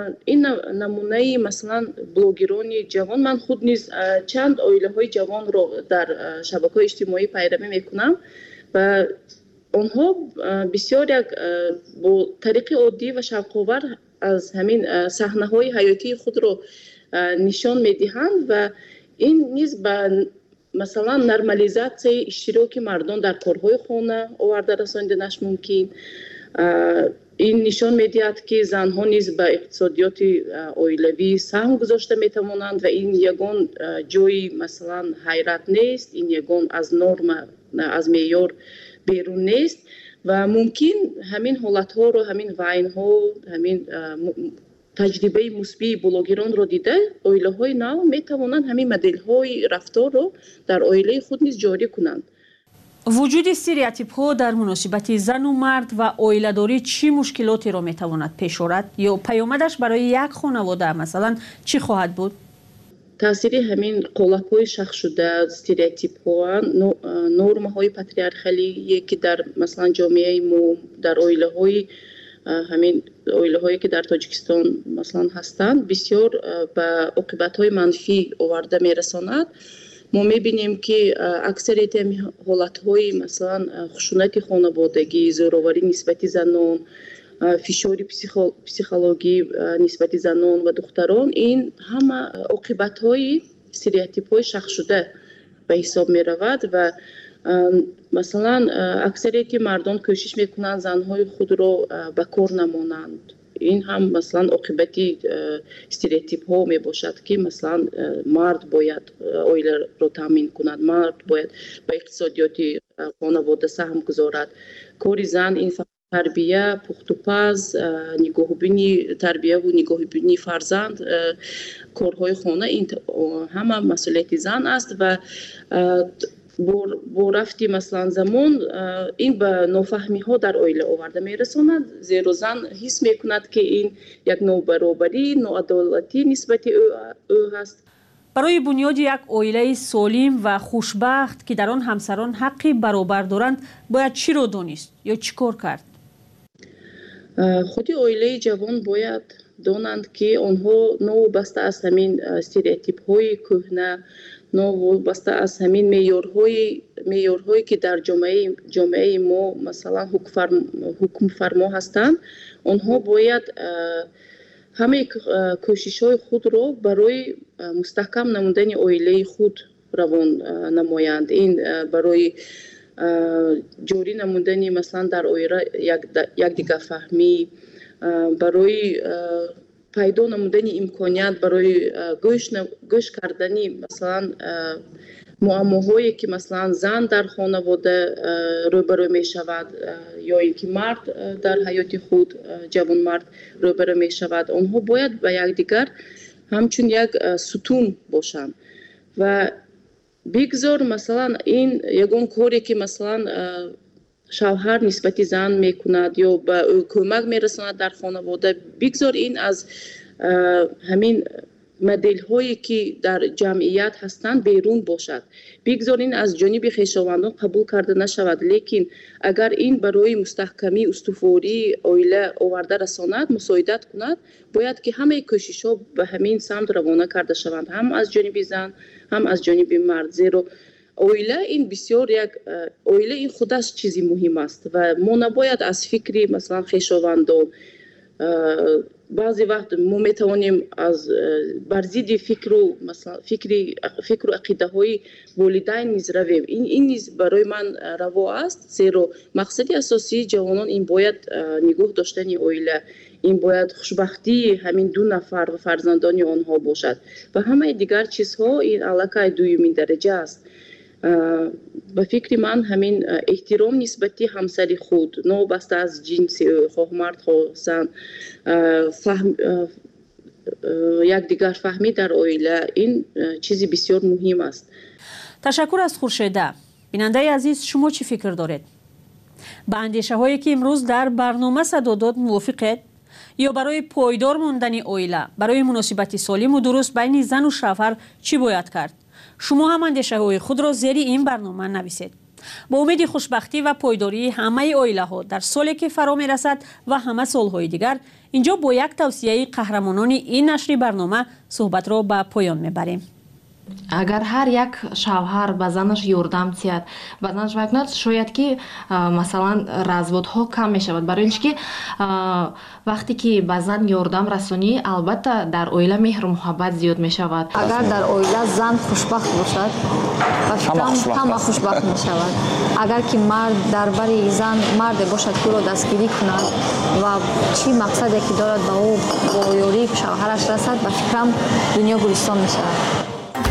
نمونه مثلا بلوگران جوان، من خود نیز چند عائله های جوان را در شبکه‌های اجتماعی پیروی میکنم و آنها بسیار یک با طریق عادی و شوق‌آور از همین صحنه‌های حیاتی خود را نشان میدهند و این نیز به مثلا نرمالیزاسیون اشتراک مردان در کارهای خانه آورده رساندنش ممکن. این نشان میدهد که زنها نیز به اقتصادیات عائلوی سهم گذاشته میتوانند و این یگان جای مثلا حیرت نیست، این یگان از نرم، از معیار بیرون نیست و ممکن همین حالت ها رو، همین وین ها، همین تجربه مثبت بلوگران رو دیده عائله های نو می توانند همین مدل های رفتار رو در عائله خود نیز جاری کنند. وجود استریوتیپ ها در مناسبت زن و مرد و عائله داری چی مشکلاتی رو می تواند پیش آورد یا پیامدش برای یک خانواده مثلا چی خواهد بود؟ تاثیر همین قالب‌های شخص شده، استریوتیپ‌ها، نرم‌های پاتریارخالی که در مثلا جامعه ما، در عائله‌های همین عائله‌هایی که در تاجیکستان مثلا هستند، بسیار به عاقبت‌های منفی آورده می‌رساند. ما می‌بینیم که اکثریت حالت‌های مثلا خشونت خانوادگی، زورآوری نسبت زنان، فشار پسیخولوژی نسبت زنان و دختران، این همه عاقبت‌های استریوتیپ‌های شخص شده به حساب می‌رود و مثلا اکثریت مردان کوشش میکنند زنهای خود را به کار نمانند. این هم مثلا عاقبتی استریوتیپ ها می باشد که مثلا مرد باید اویله رو تامین کند، مرد باید به اقتصادیات خانواده سهم گذارد. کاری زن این تربیه، پخت و پز، نگاهبینی تربیه و نگاهبینی فرزند، کارهای خانه، این همه مسئولیت زن است و با رفتی مثلا زمان این به نافهمی ها در اویله آورده می رساند، زیرا زن حس می کند که این یک نابرابری، ناعدالتی نسبت او هست. برای بنیاد یک اویله سالم و خوشبخت که در آن همسران حقی برابر دارند باید چی را دانست یا چی کار کرد؟ خودی اویله جوان باید دانند که آنها نوابسته از همین استریوتیپ های کهنه، نوابسته از همین معیارهایی که در جامعه ما مثلا حکم فرما هستند، آنها باید همه کوشش های خود را برای مستحکم نمودن اویله خود روان نمایند. این برای جوری نمودن مثلا در اویله یک دیگر فهمی، برای پیدا نمودن امکانیت برای گوش کردنی مثلا معماهایی که مثلا زن در خانواده روبرو می شود یا اینکه مرد در حیات خود جوان مرد روبرو می شود، آنها باید به یکدیگر همچون یک ستون باشند و بگذار مثلا این یگان کاری که مثلا شوهر نسبت زن میکند یا به او کمک میرساند در خانواده، بگذار این از همین مدل هایی که در جمعیت هستند بیرون باشد، بگذار این از جانب خویشاوندان قبول کرده نشود. لیکن اگر این برای مستحکمی استواری اویله آورده رساند، مساعدت کند، باید که همه کوشش ها به همین سمت روانه کرده شوند، هم از جانب زن هم از جانب مرد. زیرا اویله این بسیار یک اویله این خودش چیزی مهم است و ما نباید از فکری مثلا خویشاوندان بعضی وقت ما میتوانیم از برزید فکر و عقیده های والدین نیز رویم. این نیز برای من روا است، زیرا مقصد اساسی جوانان این باید نگاه داشتن اویله، این باید خوشبختی همین دو نفر و فرزندان آنها باشد و همه دیگر چیزها این علاقه دومین درجه است. به فکر من همین احترام نسبتی همسری خود، نوبسته از جنس خواه مرد خواه زن، یک دیگر فهمی در اویله، این چیزی بسیار مهم است. تشکر از خورشیده. بیننده عزیز، شما چی فکر دارید؟ با اندیشه هایی که امروز در برنامه صدا داد موافقید؟ یا برای پایدار موندن اویله، برای مناسبت سالم و درست بین زن و شوهر چی باید کرد؟ شما هم اندیشه های خود را زیر این برنامه نویسید. با امید خوشبختی و پایداری همه اویله ها در سالی که فرا می رسد و همه سالهای دیگر، اینجا با یک توصیه قهرمانان این نشر برنامه صحبت را به پایان می بریم. اگر هر یک شوهر به زنش یاردم تید به زنش بکند، شاید که مثلا разводها کم می شود، برای اینکه وقتی که به زن یاردم رسونی البته در اویله مهر و محبت زیاد می شود. اگر در اویله زن خوشبخت باشد و فکرم همه خوشبخت می شود. اگر که مرد در بری زن مرد باشد که را دستگیری کند و چی مقصدی که دارد به او با یاری شوهرش رسد، به فکرم دنیا گلستان می شود.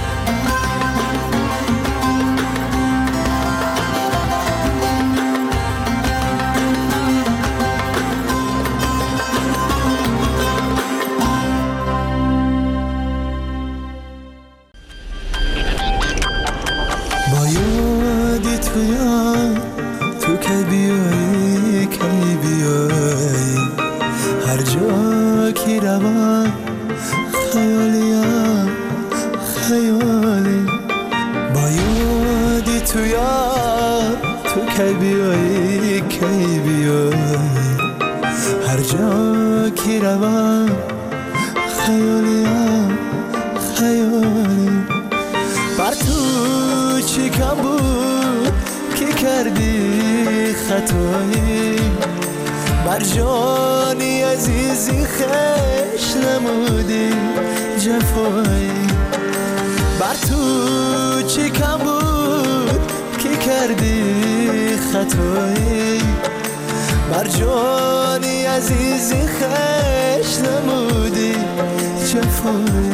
مرجانی عزیزی خش نمودی جفایی، بر تو چی کم بود که کردی خطایی، مرجانی عزیزی خش نمودی جفایی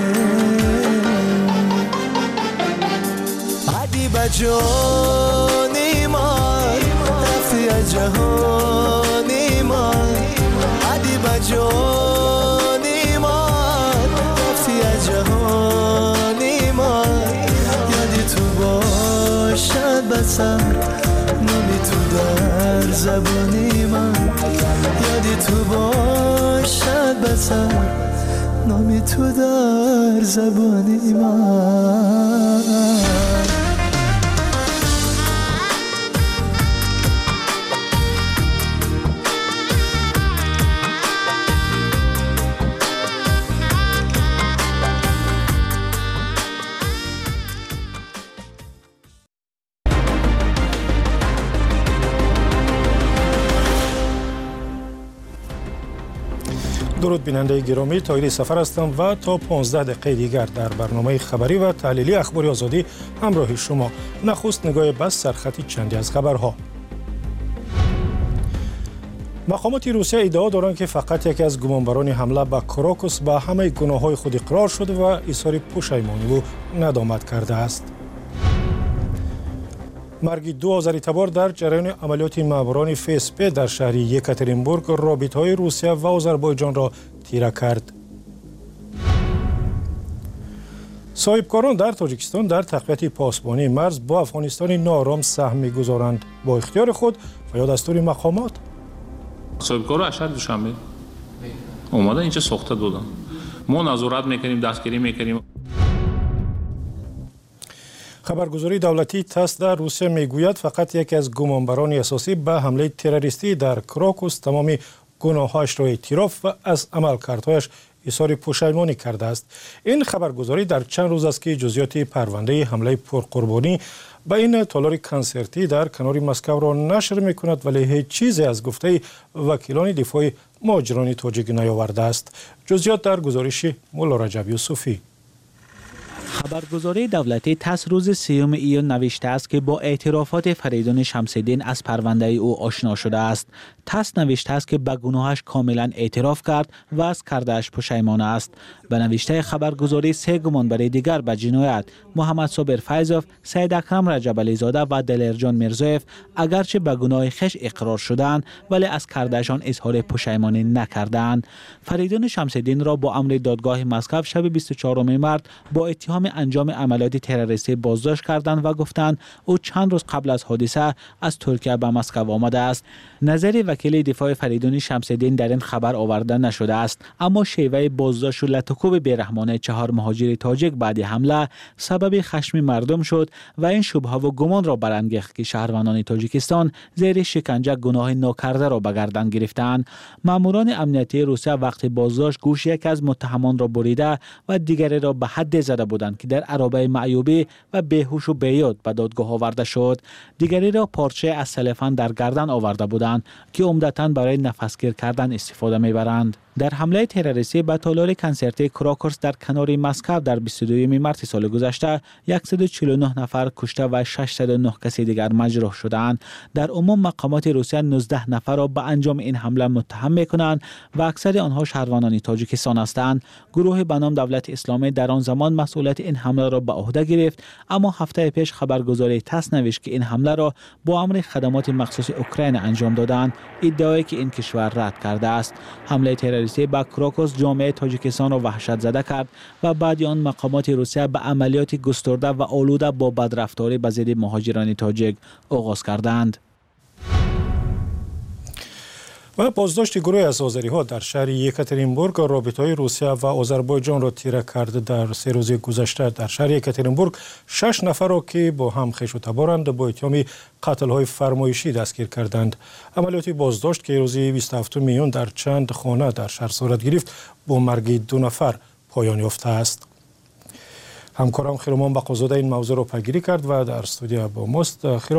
عدی با جانی من رفتی از جهانی من عدی با جانی من رفتی از جهانی من یادی تو باشد بسر نامی تو در زبانی من یادی تو باشد بسر نامی تو در زبانی من درود بیننده گرامی، طاهری سفر هستم و تا 15 دقیقه دیگر در برنامه خبری و تحلیلی اخبار آزادی همراه شما. نخست نگاه بس سرخطی چندی از خبرها. مقامات روسیه ادعا دارند که فقط یکی از گمانبران حمله به کراکوس به همه گناه‌های خود اقرار شده و اظهار پشیمانی و ندامت کرده است. مرگ 2 آذری‌تبار در جریان عملیات ماموران FSB در شهر یکاترینبورگ رابطه‌های روسیه و آذربایجان را تیره کرد. صاحبکاران در تاجیکستان در تقویت پاسبانی مرز با افغانستان ناآرام سهم می‌گذارند. با اختیار خود و یا دستور مقامات؟ صاحبکارا اشد دوشنبه اومدن اینجا ساخته دادن. ما نظارت می‌کنیم، دستگیری می‌کنیم. خبرگزاری دولتی تاس در روسیه میگوید فقط یکی از گمانبران اساسی به حمله تروریستی در کراکوس تمام گناه‌هایش را اعتراف و از عملکردهایش اظهار پشیمانی کرده است. این خبرگزاری در چند روز است که جزئیات پرونده حمله پرقربانی به این تالار کنسرتی در کنار مسکو را نشر می‌کند، ولی هیچ چیزی از گفته وکیلان دفاع مهاجران تاجیک نیاورده است. جزئیات در گزارش مولا رجب یوسفی. خبرگزاری دولتی تاس روز 3 ایون نوشته است که با اعترافات فریدون شمس‌الدین از پرونده او آشنا شده است. تاس نوشته است که به گناهش کاملا اعتراف کرد و از کردهش پشیمان است. به نوشته خبرگزاری 3 گمانبر دیگر به جنایت محمد صابر فیضوف، سید اکرم رجبعلی زاده و دلیرجان میرزایف اگرچه به گناه خویش اقرار شدند ولی از کردهشان اظهار پشیمانی نکردند. فریدون شمس‌الدین را با امر دادگاه مسکو شب 24 مارس با اتهام انجام عملیات تروریستی بازداشت کردند و گفتند او چند روز قبل از حادثه از ترکیه به مسکو آمده است. نظر وکیل دفاع فریدون شمس‌الدین در این خبر آورده نشده است، اما شیوه بازداشت و لطکوب بیرحمانه 4 مهاجر تاجیک بعد حمله سبب خشم مردم شد و این شبهه و گمان را برانگیخت که شهروندان تاجیکستان زیر شکنجه گناه ناکرده را به گردن گرفتند. ماموران امنیتی روسیه وقت بازداشت گوش یک از متهمان را بریده و دیگری را به حد زده بودند که در عربه معیوبی و بیهوش و بیاد به دادگاه آورده شد. دیگری را پارچه از سلفان در گردن آورده بودند که عمدتاً برای نفسگیر کردن استفاده میبرند. در حمله تروریستی به تالار کنسرتی کراکوس در کنار مسکو در 22 مارس سال گذشته 149 نفر کشته و 609 کسی دیگر مجروح شدند. در عموم مقامات روسیه 19 نفر را به انجام این حمله متهم می‌کنند و اکثر آنها شهروندان تاجیکستان هستند. گروه به نام دولت اسلامی در آن زمان مسئولیت این حمله را به عهده گرفت، اما هفته پیش خبرگزاری تاس نوشت که این حمله را با امر خدمات مخصوص اوکراین انجام دادند، ادعایی که این کشور رد کرده است. حمله تروریستی به کراکوس جامعه تاجیکستان را وحشت زده کرد و بعد آن مقامات روسیه به عملیات گسترده و آلوده با بدرفتاری به ضد مهاجران تاجیک آغاز کردند. و بازداشت گروه از آذری‌ها در شهر یکاترینبورگ رابطه‌های روسیه و آذربایجان را تیره کرده. در 3 روز گذشته در شهر یکاترینبورگ 6 نفر را که با هم خویش و تبارند با اتهام قتل‌های فرمایشی دستگیر کردند. عملیات بازداشت که روز 27 میون در چند خانه در شهر صورت گرفت با مرگ 2 نفر پایان یافته است. همکارم خیرامان بقازاده این موضوع را پیگیری کرد و در استودیو با ماست. خیرامان،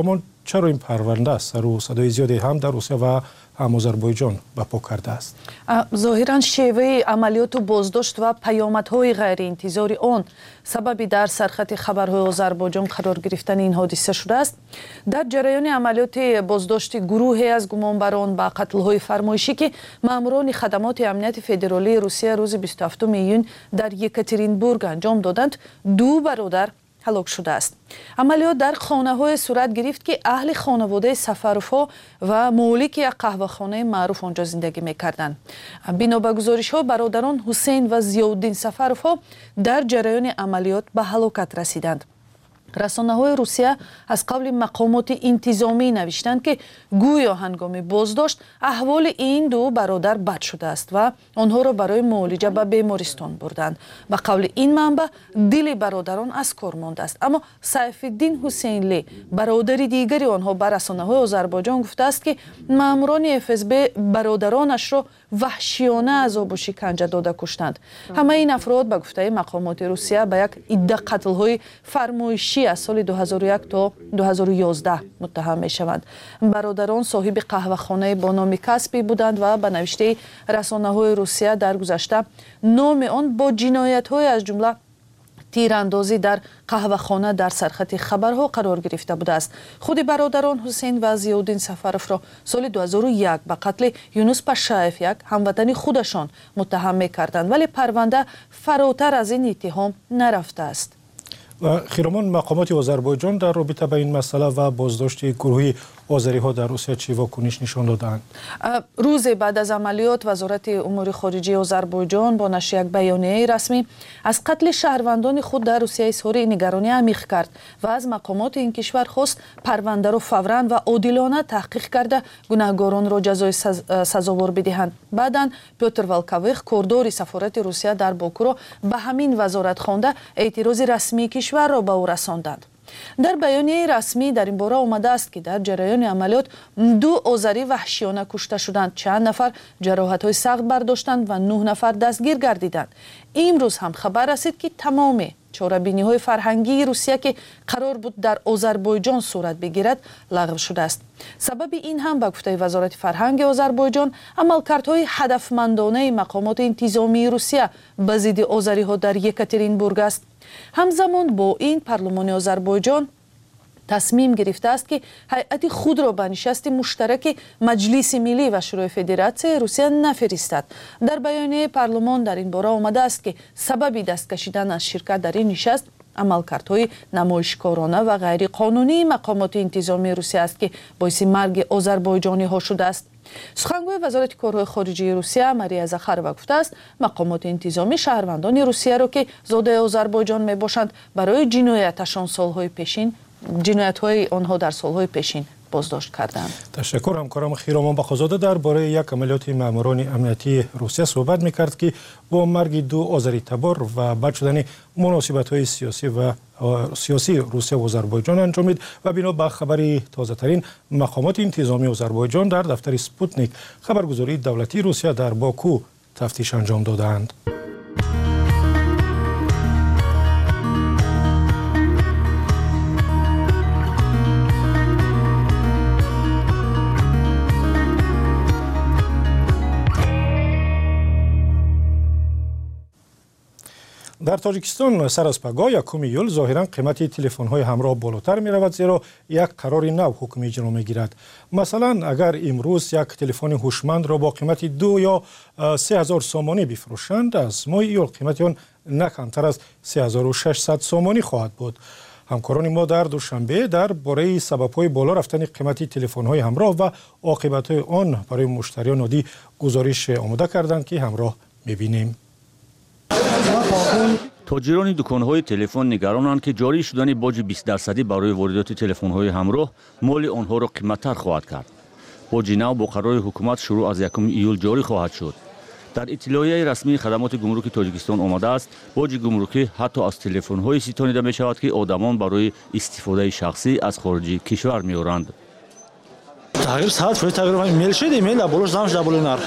چرا این پرونده سر و صدای زیادی هم در روسیه و هم آذربایجان به پا کرده است؟ ظاهراً شیوه عملیات و بازداشت و پیامدهای غیر انتظاری آن سببی در سرخط خبرهای آذربایجان قرار گرفتن این حادثه شده است. در جریان عملیات بازداشت گروهی از گمانبران با قتل‌های فرمایشی که ماموران خدمات امنیت فدرالی روسیه روز 27 میلیون در یکاترینبورگ انجام دادند، 2 برادر هلاک شده است. عملیات در خانه‌های صورت گرفت که اهل خانواده سفروف‌ها و مالک یک قهوه‌خانه معروف آنجا زندگی می‌کردند. بنا به گزارش‌ها برادران حسین و ضیاءالدین سفروف‌ها در جریان عملیات به هلاکت رسیدند. رسانه‌های روسیه از قبل مقامات انتظامی نوشتند که گویا هنگام بازداشت احوال این 2 برادر بد شده است و آنها را برای معالجه به بیمارستان بردند. به قول این منبع دل برادران از کار مانده است. اما سیف‌الدین حسینلی برادر دیگری آنها به رسانه‌های آذربایجان گفته است که ماموران FSB برادرانش را وحشیانه عذاب و شکنجه داده کشتند. همه این افراد به گفته مقامات روسیه به یک عده قتل‌های فرمایشی از سال 2001 تا 2011 متهم می شوند. برادران صاحب قهوه‌خانه با نام کسبی بودند و به نوشته رسانه‌های روسیه در گذشته نام آن با جنایت‌های از جمله تیراندازی در قهوه‌خانه در سرخط خبرها قرار گرفته بوده است. خود برادران حسین و ضیاءالدین سفروف را سال 2001 به قتل یونس پاشایف یک هموطن خودشان متهم می‌کردند، ولی پرونده فراتر از این اتهام نرفته است. و خیرمان مقامات آذربایجان در رابطه با این مسئله و بازداشت گروهی آذری‌ها در روسیه چی واکنش نشان دادند؟ روز بعد از عملیات وزارت امور خارجه آذربایجان با نشر یک بیانیه رسمی از قتل شهروندان خود در روسیه اظهار نگرانی عمیق کرد و از مقامات این کشور خواست پرونده را فوراً و عادلانه تحقیق کرده گناهکاران را جزای سزاوار بدهند. بعداً پیوتر والکویخ کاردار سفارت روسیه در باکو را به همین وزارت خوانده اعتراض رسمی کشور را به او رساندند. در بیانیه رسمی در این باره آمده است که در جریان عملیات 2 آذری وحشیانه کشته شدند، چند نفر جراحت‌های سخت برداشتند و 9 نفر دستگیر گردیدند. امروز هم خبر رسید که تمام چاره‌بینی‌های فرهنگی روسیه که قرار بود در آذربایجان صورت بگیرد لغو شده است. سبب این هم به گفته وزارت فرهنگ آذربایجان عملکردهای هدفمندانه مقامات انتظامی روسیه به ضد آذری‌ها در یکاترینبورگ است. همزمان با این پارلمان آذربایجان تصمیم گرفته است که هیئت خود را به نشست مشترک مجلس ملی و شورای فدراسیون روسیه نفرستد. در بیانیه پارلمان در این باره آمده است که سبب دست کشیدن از شرکت در این نشست عملکردهای نمایشکارانه و غیر قانونی مقامات انتظامی روسیه است که باعث مرگ آذربایجانی ها شده است. سخنگوی وزارت کارهای خارجه روسیه ماریا زاخارова گفته است مقامات انتظامی شهروندان روسیه را که زاده آذربایجان می باشند برای جنایت‌های آنها در سالهای پیشین بازداشت کردند. تشکر. همکارم خیرامان بخوزاده درباره یک عملیات ماموران امنیتی روسیه صحبت می‌کرد که با مرگ 2 آذری تبار و بد شدن مناسبت‌های سیاسی روسیه و آذربایجان انجامید و بنا به خبری تازه‌ترین مقامات انتظامی آذربایجان در دفتر سپوتنیک خبرگزاری دولتی روسیه در باکو تفتیش انجام دادند. در تاجیکستان سر از پگاه 1 ایول ظاهرا قیمت تلفن‌های همراه بالاتر می‌رود زیرا یک قرار نو حکم اجرا می‌گیرد. مثلا اگر امروز یک تلفن هوشمند را با قیمت 2 یا 3000 سومانی بفروشند، از ماه ایول قیمت آن نه کمتر از 3600 سومانی خواهد بود. همکاران ما در دوشنبه درباره سبب‌های بالا رفتن قیمت تلفن‌های همراه و عاقبت‌های آن برای مشتریان عادی گزارش آماده کردند که همراه می‌بینیم. تاجران دکان‌های تلفن نگرانند که جاری شدن باج 20% برای واردات تلفن‌های همراه مال آنها را قیمت‌تر خواهد کرد. باج نو با قرار حکومت شروع از 1 ایول جاری خواهد شد. در اطلاعیه رسمی خدمات گمرک تاجیکستان آمده است باج گمرکی حتی از تلفن‌های ستانیده می‌شود که آدمان برای استفاده شخصی از خارج کشور می‌آورند. تغییر ساعت فوری تغییر ایمیل شد، ایمیل بالاش زمش دبل نرخ.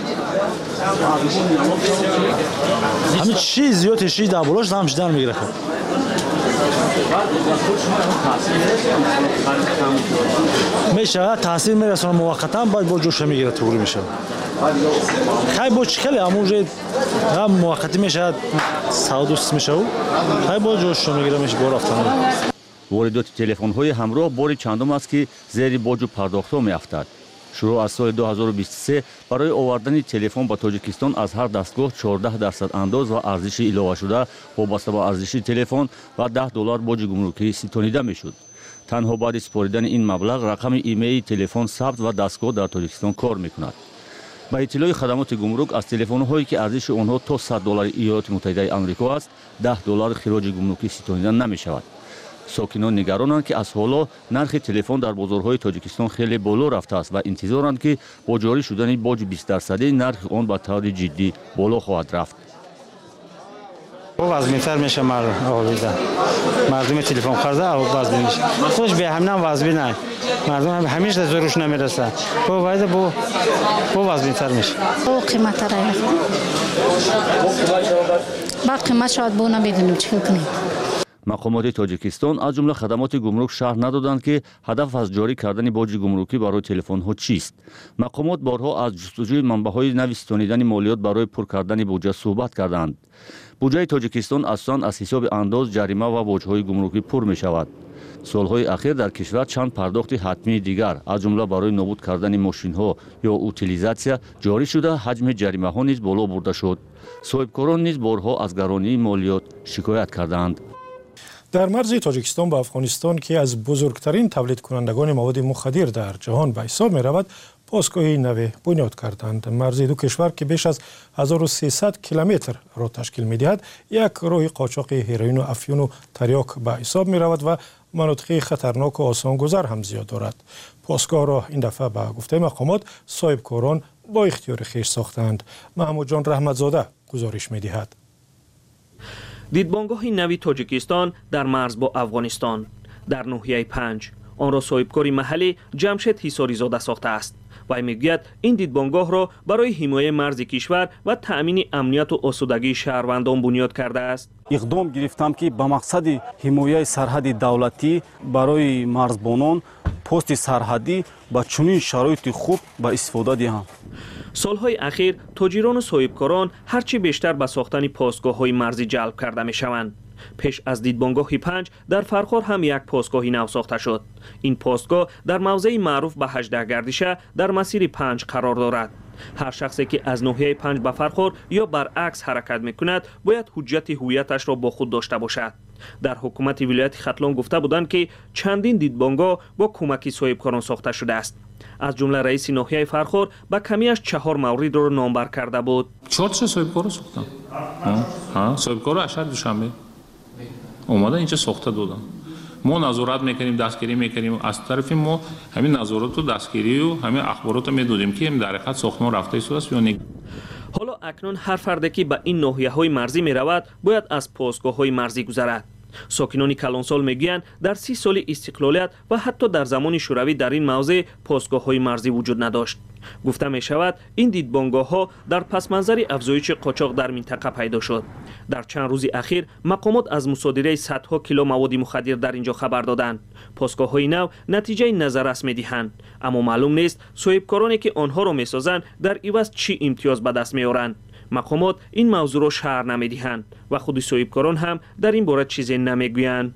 همین چیز زیادی چیز بالاش زمش در میگیره. میشه تاثیر میرسونه موقتا بعد با جوش میگیره طوری میشه خیلی با چکلی امروز هم موقتی میشه سعودوست میشه خیلی با جوش میگیره میشه با رفتن واردات تلفن‌های همراه باری چندم است که زیر باج پرداخت‌ها می‌افتد. شروع از سال 2023 برای آوردن تلفن به تاجیکستان از هر دستگاه 14% انداز و ارزش اضافه شده وابسته به ارزش تلفن و $10 باج گمرکی ستانیده میشد. تنها بعد سپردن این مبلغ رقم ایمیل تلفن ثبت و دستگاه در تاجیکستان کار می‌کند. با اطلاع خدمات گمرک از تلفن‌هایی که ارزش آنها تا $100 ایالات متحده آمریکا است $10 خراج گمرکی ستانیده نمی‌شود. ساکنان نگرانند که از حالا نرخ تلفن در بازارهای تاجیکستان خیلی بالا رفته است و انتظارند که با جاری شدن باج 20% نرخ آن به طور جدی بالا خواهد رفت. وزن‌تر میشه مردم تلفن خرده او وزن میشه خوش به همین وزن نه مردم همیشه زورش نمیرسه باید با وزن‌تر میشه او قیمت را با قیمت شاید بو نمیدونیم چه کنیم. مقامات تاجیکستان از جمله خدمات گمرک شرح ندادند که هدف از جاری کردن باج گمرکی برای تلفن‌ها چیست. مقامات بارها از جستجوی منبع‌های نوی ستانیدن مالیات برای پر کردن بودجه صحبت کردند. بودجه تاجیکستان اصلاً از حساب انداز جریمه و باج‌های گمرکی پر می‌شود. سالهای اخیر در کشور چند پرداخت حتمی دیگر از جمله برای نابود کردن ماشین‌ها یا اوتیلیزاسیا جاری شده حجم جریمه‌ها نیز بالا برده شد. صاحبکاران نیز بارها از گرانی مالیات شکایت کردند. در مرز تاجیکستان با افغانستان که از بزرگترین تولید کنندگان مواد مخدر در جهان به حساب می رود پاسگاهی نو بنیاد کردند. مرز دو کشور که بیش از 1300 کیلومتر را تشکیل می دهد یک راه قاچاق هروئین و افیون و تریاک به حساب می رود و مناطق خطرناک و آسان گذر هم زیاد دارد. پاسگاه را این دفعه به گفته مقامات صاحبکاران با اختیار خویش ساختند. محمود جان رحمتزاده گزارش می دهد. دیدبانگاه نوی تاجیکستان در مرز با افغانستان در ناحیه 5 آن را صاحبکاری محلی جمشید حصاری زاده ساخته است. وی میگوید این دیدبانگاه را برای حمایت مرز کشور و تأمین امنیت و آسودگی شهروندان بنیاد کرده است. اقدام گرفتم که به مقصد حمایت سرحد دولتی برای مرزبانان پست سرحدی با چنین شرایط خوب به استفاده دهم. سالهای اخیر تاجران و صاحبکاران هرچی بیشتر به ساختن پاسگاه‌های مرزی جلب کرده می‌شوند. پیش از دیدبانگاه 5 در فرخار هم یک پاسگاهی نو ساخته شد. این پاسگاه در موضع معروف به 18 گردشه در مسیر 5 قرار دارد. هر شخصی که از ناحیه 5 به فرخار یا برعکس حرکت می‌کند باید حجت هویتش را با خود داشته باشد. در حکومت ولایت ختلان گفته بودند که چندین دیدبانگاه با کمک صاحبکاران ساخته شده است. از جمله رئیس ناحیه فرخار با کمیش 4 مورد را نامبر کرده بود. 4 صاحبکار ساختن. صاحبکار اشد دوشنبه اومدن اینجا ساخته دادن. ما نظارت میکنیم، دستگیری میکنیم. از طرف ما همین نظارت و دستگیری و همین اخبارات رو میدادیم که در حقیقت ساختمان رفته شده است یا نه. حالا اکنون هر فرد که به این ناحیه‌های مرزی میرود باید از پاسگاه‌های مرزی گذرد. ساکنان کلانسال میگویند در 30 سال استقلالیت و حتی در زمان شوروی در این موضع پاسگاه‌های مرزی وجود نداشت. گفته می شود این دیدبانگاه‌ها در پس منظر افزایش قاچاق در منطقه پیدا شد. در چند روز اخیر مقامات از مصادره صدها کیلو مواد مخدر در اینجا خبر دادند. پاسگاه‌های نو نتیجه نظررس می‌دهند، اما معلوم نیست صاحبکارانی که آنها را می‌سازند در عوض چی امتیاز به دست می‌آورند. مقامات این موضوع را شرح نمی‌دهند و خود صاحبکاران هم در این باره چیزی نمی‌گویند.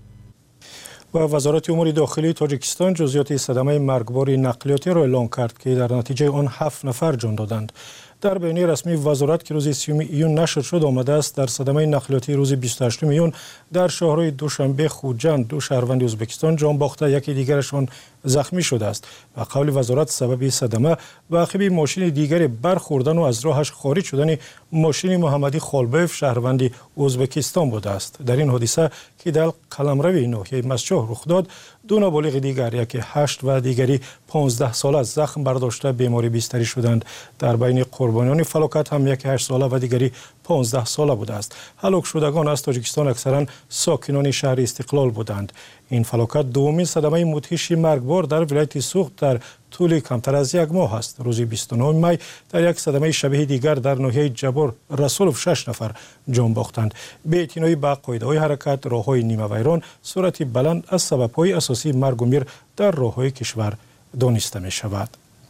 و وزارت امور داخلی تاجیکستان جزئیات صدمه مرگبار نقلیاتی را اعلام کرد که در نتیجه آن 7 نفر جان دادند. در بیانیه رسمی وزارت که روز 30 ایون نشر شد آمده است در صدمه نقلیاتی روز 28 ایون در شهرهای دوشنبه خوجند 2 شهروند ازبکستان جان باخته، یکی دیگرشان زخمی شده است و قول وزارت سبب صدمه و عقب ماشین دیگری برخوردن و از راهش خارج شدن ماشین محمدی خالبیف شهروند ازبکستان بوده است. در این حادثه که در قلمرو ناحیه مسجح رخ داد 2 نابالغ دیگر یکی 8 و دیگری 15 ساله زخم برداشته بیماری بستری شدند. در بین قربانیان فلاکت هم یکی 8 ساله و دیگری 15 ساله بوده است. هلاک شدگان از تاجیکستان اکثرا ساکنان شهر استقلال بودند. این فلاکت دومین صدمه مدهش مرگبار در ولایت سوخت در طول کمتر از یک ماه است. روز 29 می در یک صدمه شبیه دیگر در ناحیه جبر رسولف 6 نفر جان باختند. به اعتنایی به قاعده‌های حرکت، راه‌های نیمه ویران، سرعت بلند از سبب‌های اساسی مرگ و میر در راه‌های کشور دانسته می شود.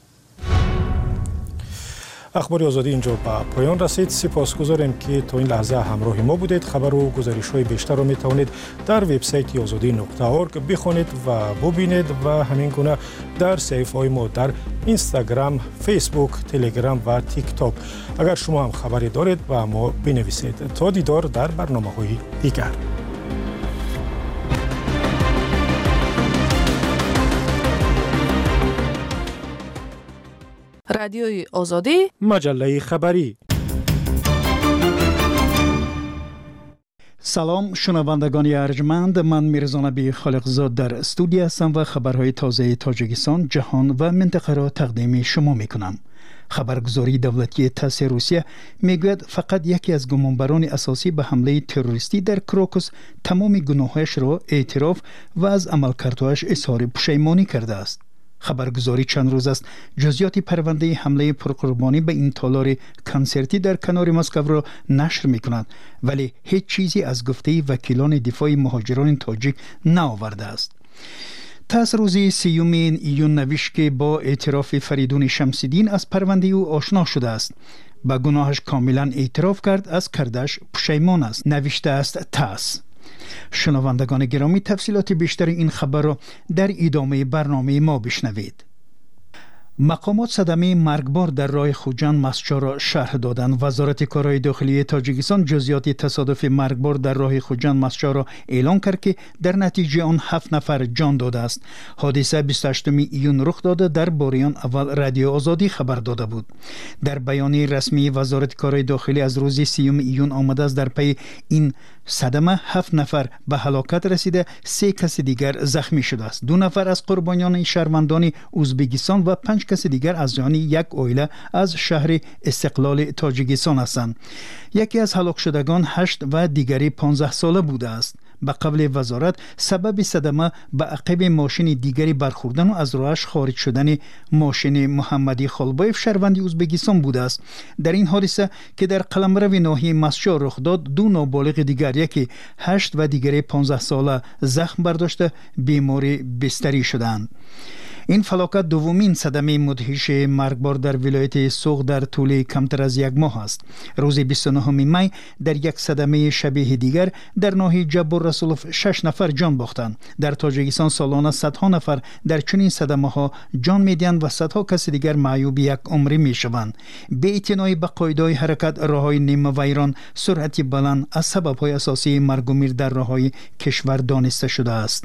اخبار آزادی اینجا به پایان رسید. سپاسگزاریم که تا این لحظه همراه ما بودید. خبر و گزارش‌های بیشتر را می توانید در وبسایت azadi.org بخوانید و ببینید و همین گونه در صفحه‌های ما در اینستاگرام، فیسبوک، تلگرام و تیک تاک. اگر شما هم خبری دارید با ما بنویسید. تا دیدار در برنامه‌های دیگر. رادیوی آزادی، مجله خبری. سلام شنوندگان ارجمند، من میرزا نبی خالقزاد در استودیو هستم و خبرهای تازه تاجیکستان، جهان و منطقه را تقدیم شما میکنم. خبرگزاری دولتی تاس روسیه میگوید فقط یکی از گمانبران اساسی به حمله تروریستی در کروکوس تمام گناهش را اعتراف و از عملکردهایش اظهار پشیمانی کرده است. خبرگزاری چند روز است جزئیات پرونده حمله پرقربانی به این تالار کنسرتی در کنار مسکو را نشر می کند، ولی هیچ چیزی از گفته وکیلان دفاع مهاجران تاجیک نآورده است. تاس روز 30 ایون نوشت که با اعتراف فریدون شمس‌الدین از پرونده او آشنا شده است. با گناهش کاملا اعتراف کرد، از کردش پشیمان است، نوشته است تاس. شنوندگان گرامی، تفصیلات بیشتر این خبر را در ادامه برنامه ما بشنوید. مقامات صدمه مرگبار در راه خوجند مسجد را شرح دادند. وزارت کارهای داخلی تاجیکستان جزئیات تصادف مرگبار در راه خوجند مسجد را اعلام کرد که در نتیجه آن 7 نفر جان داده است. حادثه 28 ایون رخ داده. در باره اول رادیو آزادی خبر داده بود. در بیانیه رسمی وزارت کارهای داخلی از روز 30 ایون آمده است در پی این صدمه 7 نفر به هلاکت رسیده، 3 کس دیگر زخمی شده است. 2 نفر از قربانیان شهروندان ازبکستان و 5 کس دیگر از جان یک عائله از شهر استقلال تاجیکستان هستند. یکی از هلاک شدگان 8 و دیگری 15 ساله بوده است. به قول وزارت سبب صدمه به عقب ماشین دیگری برخوردن و از راهش خارج شدن ماشین محمدی خالبایف شهروند ازبکستان بوده است. در این حادثه که در قلمرو ناحیه مسجد رخ داد، 2 نابالغ دیگر، یکی 8 و دیگری 15 ساله زخم برداشته بیماری بستری شدند. این فلاکت دومین صدمه مدهش مرگبار در ولایت سوق در طول کمتر از یک ماه است. روز 29 می در یک صدمه شبیه دیگر در ناحیه جبر رسولف 6 نفر جان باختند. در تاجیکستان سالانه صدها نفر در چنین صدمه ها جان میدهند و صدها کس دیگر معیوب یک عمری میشوند. به اعتنای به قاعده‌های حرکت، راههای نیمه ویران، سرعت بلند از سبب‌های اساسی مرگ و میر در راههای کشور دانسته شده است.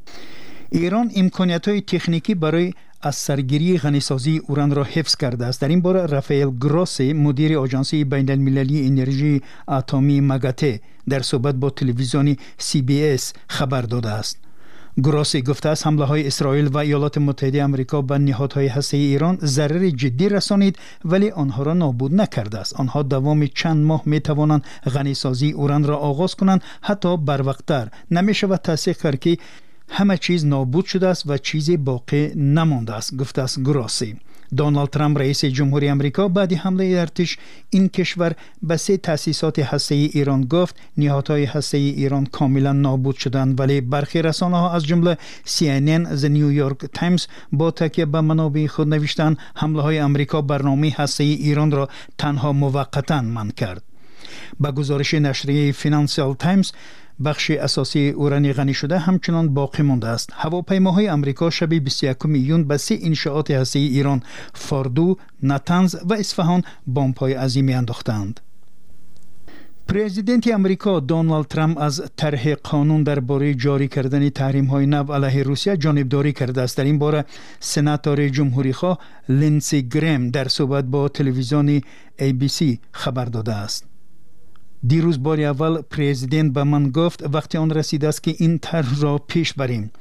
ایران امکانیت‌های تکنیکی برای از سرگیری غنیسازی اوران را حفظ کرده است. در این باره رافائل گروسی، مدیر آژانس بین‌المللی انرژی اتمی مگاته، در صحبت با تلویزیون CBS خبر داده است. گروسی گفته است حمله‌های اسرائیل و ایالات متحده آمریکا به نهادهای هسته‌ای ایران ضرر جدی رسانید، ولی آنها را نابود نکرده است. آنها دوام چند ماه می‌توانند غنیسازی اوران را آغاز کنند، حتی بروقت‌تر. نمی‌شود تصدیق کرد که همه چیز نابود شده است و چیزی باقی نمانده است، گفته است گروسی. دونالد ترامپ رئیس جمهوری آمریکا بعد حمله ارتش این کشور به 3 تأسیسات هسته‌ای ایران گفت نهادهای هسته‌ای ایران کاملا نابود شدند، ولی برخی رسانه‌ها از جمله CNN، The New York Times با تکیه به منابع خود نوشتند حمله‌های آمریکا برنامه هسته‌ای ایران را تنها موقتاً منع کرد. با گزارش نشریه فینانشال تایمز، بخش اساسی اورانی غنی شده همچنان باقی مانده است. هواپیماهای آمریکا شب 21 ایون به 3 انشاءات هسته‌ای ایران، فاردو، نتنز و اصفهان بمب‌های عظیمی انداختند. پرزیدنت آمریکا دونالد ترامپ از طرح قانون درباره جاری کردن تحریم‌های نو علیه روسیه جانبداری کرده است. در این باره سناتور جمهوری‌خواه لینسی گریم در صحبت با تلویزیون ABC خبر داده است. دیروز بار اول پرزیدنت به من گفت وقتی آن رسیده است که این طرح را پیش بریم.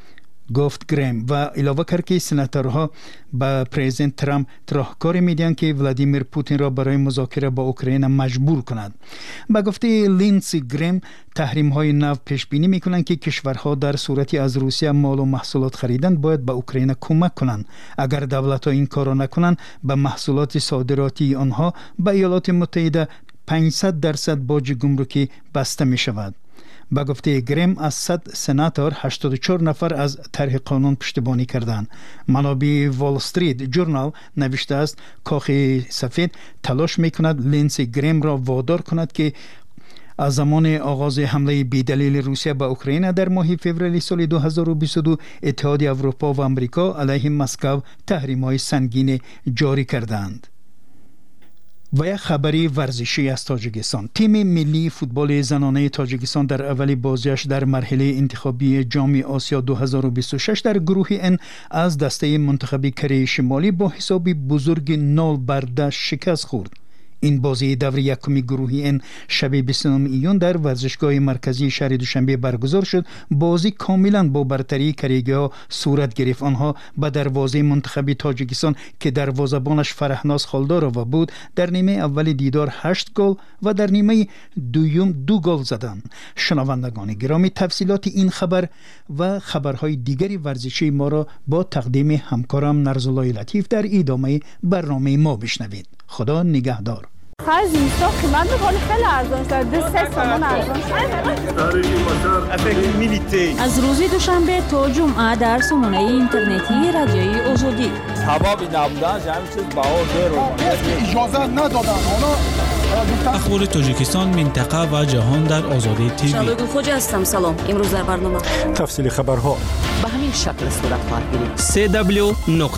گفت گریم و علاوه کرد که سناتورها به پرزیدنت ترامپ راهکاری میدن که ولادیمیر پوتین را برای مذاکره با اوکراین مجبور کند. به گفته لینسی گریم تحریم های نو پیش بینی میکنند که کشورها در صورتی از روسیه مال و محصولات خریدن باید به اوکراین کمک کنند. اگر دولت ها این کار را نکنند به محصولات صادراتی آنها به ایالات متحده 500% باج گمرکی بسته می شود. با گفته گریم از 100 سناتور 84 نفر از طرح قانون پشتیبانی کردند. منابع وال استریت جورنال نوشته است کاخ سفید تلاش میکند لینسی گریم را وادار کند که از زمان آغاز حمله بی‌دلیل روسیه به اوکراین در ماه فوریه سال 2022 اتحاد اروپا و آمریکا علیه مسکو تحریم‌های سنگین جاری کردند. و یک خبری ورزشی از تاجیکستان. تیم ملی فوتبال زنانه تاجیکستان در اول بازیش در مرحله انتخابی جام آسیا 2026 در گروه N از دسته منتخب کره شمالی با حساب بزرگ 0-10 شکست خورد. این بازی دور یکم گروه N شب 29 ایون در ورزشگاه مرکزی شهر دوشنبه برگزار شد. بازی کاملا با برتری کره‌ها صورت گرفت. آنها به دروازه منتخب تاجیکستان که دروازه‌بانش فرهناز خالدارova بود در نیمه اول دیدار 8 گل و در نیمه دوم 2 گل زدند. شنوندگان گرامی تفصیلات این خبر و خبرهای دیگری ورزشی ما را با تقدیم همکارم نرزالله لطیف در ادامه برنامه ما بشنوید. خدا نگهدار. خرج اینستا قیمت بکنه خیلی ارزان شد. 2 تومان ارزان شد. از روز دوشنبه تا جمعه در سامانه اینترنتی رادیوی آزادی. ثوابی نبودن همین چیز بها زیر اجازه ندادن. اخبار تاجیکستان، منطقه و جهان در آزادی تیوی. شادو خوجا هستم. سلام. امروز در برنامه تفصیل خبرها به همین شکل صورت خواهد گرفت.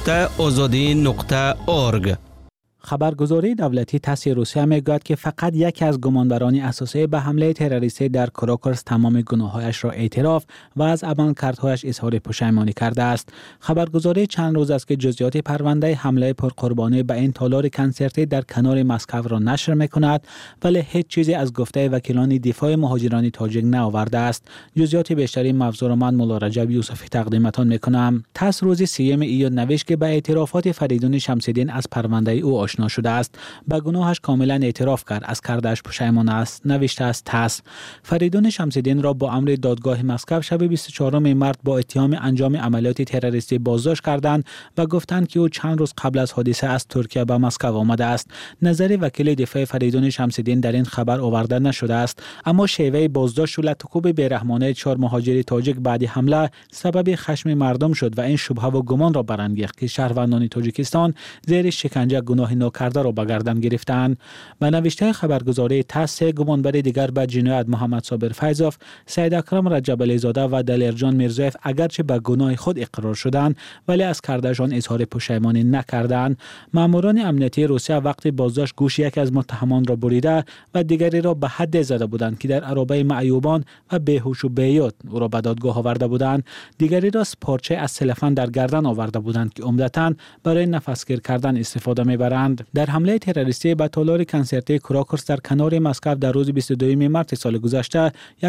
www.azadi.org. خبرگزاری دولتی تاس روسیه میگوید که فقط یکی از گمانبران اساسی به حمله تروریستی در کراکرس تمام گناهایش را اعتراف و از عملکردهایش اظهار پشیمانی کرده است. خبرگزاری چند روز است که جزئیات پرونده حمله پرقربانی به این تالار کنسرتی در کنار مسکو را نشر میکند، ولی هیچ چیزی از گفته وکیلان دفاع مهاجران تاجیک نآورده است. جزئیات بیشتری موضوع من مولا رجب یوسفی تقدیمتان میکنم. تاس روز 3 ایون نوشت که به اعترافات فریدون شمس‌الدین از پرونده او آشنا شده است. به گناهش کاملا اعتراف کرد. از کردش پشیمان است. نوشته است تاس. فریدون شمس‌الدین را با امر دادگاه مسکو شب 24 مارس با اتهام انجام عملیات تروریستی بازداشت کردند و گفتند که او چند روز قبل از حادثه از ترکیه به مسکو آمده است. نظر وکیل دفاع فریدون شمس‌الدین در این خبر آورده نشده است، اما شیوه بازداشت و لطکوب بیرحمانه 4 مهاجر تاجیک بعد حمله سبب خشم مردم شد و این شبهه و گمان را برانگیخت که شهروندان تاجیکستان زیر شکنجه گناه کرده را به گردن گرفتند. به نوشته خبرگزاری تاس گمانبر دیگر به جنایت محمد صابر فیضوف، سید اکرم رجب علی زاده و دلیرجان میرزایف اگرچه به گناه خود اقرار شدند ولی از کردهشان اظهار پشیمانی نکردند. ماموران امنیتی روسیه وقتی بازداشت گوش یک از متهمان را بریده و دیگری را به حد زده بودند که در عرابه معیوبان و بیهوش و بیهوش او را به دادگاه آورده بودند. دیگری را پارچه از سلفن در گردن آورده بودند که عمدتاً برای نفسگیر کردن استفاده میبرند. در حمله تروریستی به تالار کنسرتی کراکرس در کنار مسکو در روز 22 مارس سال گذشته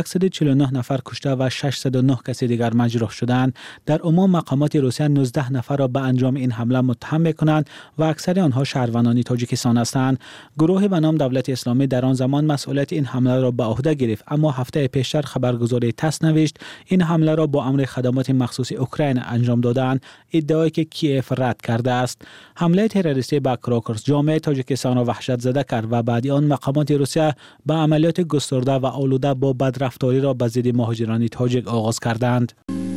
149 نفر کشته و 609 کس دیگر مجروح شدند. در عموم مقامات روسیه 19 نفر را به انجام این حمله متهم می‌کنند و اکثر آنها شهروندان تاجیکستان هستند. گروهی به نام دولت اسلامی در آن زمان مسئولیت این حمله را به عهده گرفت، اما هفته پیشتر خبرگزاری تاس نوشت این حمله را با امر خدمات مخصوص اوکراین انجام دادند، ادعایی که کیف رد کرده است. حمله تروریستی به کراکرس جامعه تاجیکستان را وحشت زده کرد و بعد آن مقامات روسیه به عملیات گسترده و آلوده با بدرفتاری را به ضد مهاجران تاجیک آغاز کردند.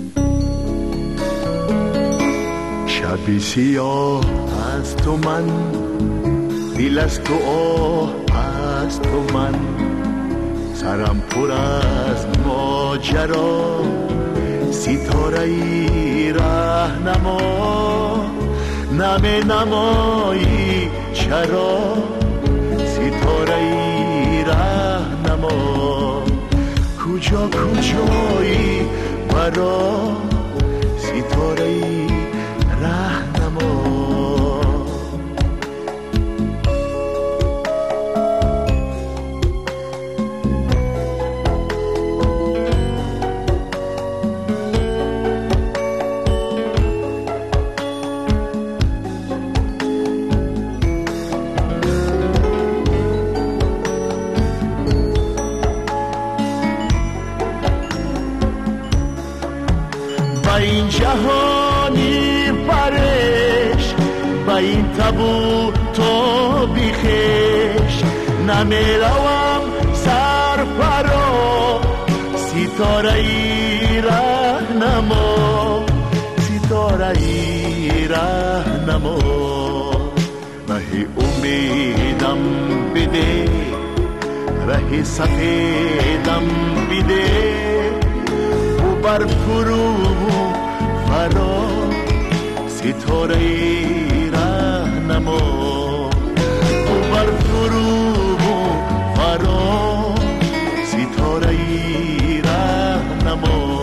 شبی سیاه از تو من، دل از تو آه از تو من، سرم پر از ماجرا، ستاره ای راهنما، نمی نمایی چرا، ستاره ای راهنما، کجا کجایی مرا، ستاره ای راهنما. این تبو تو بیخش نمیروم سرفرا ستاره ای رهنما ستاره ای رهنما راه امیدم بده راه سفیدم بده و بر فرو فرا ستاره ای رهنما و بر فرو فرا ستاره ای رهنما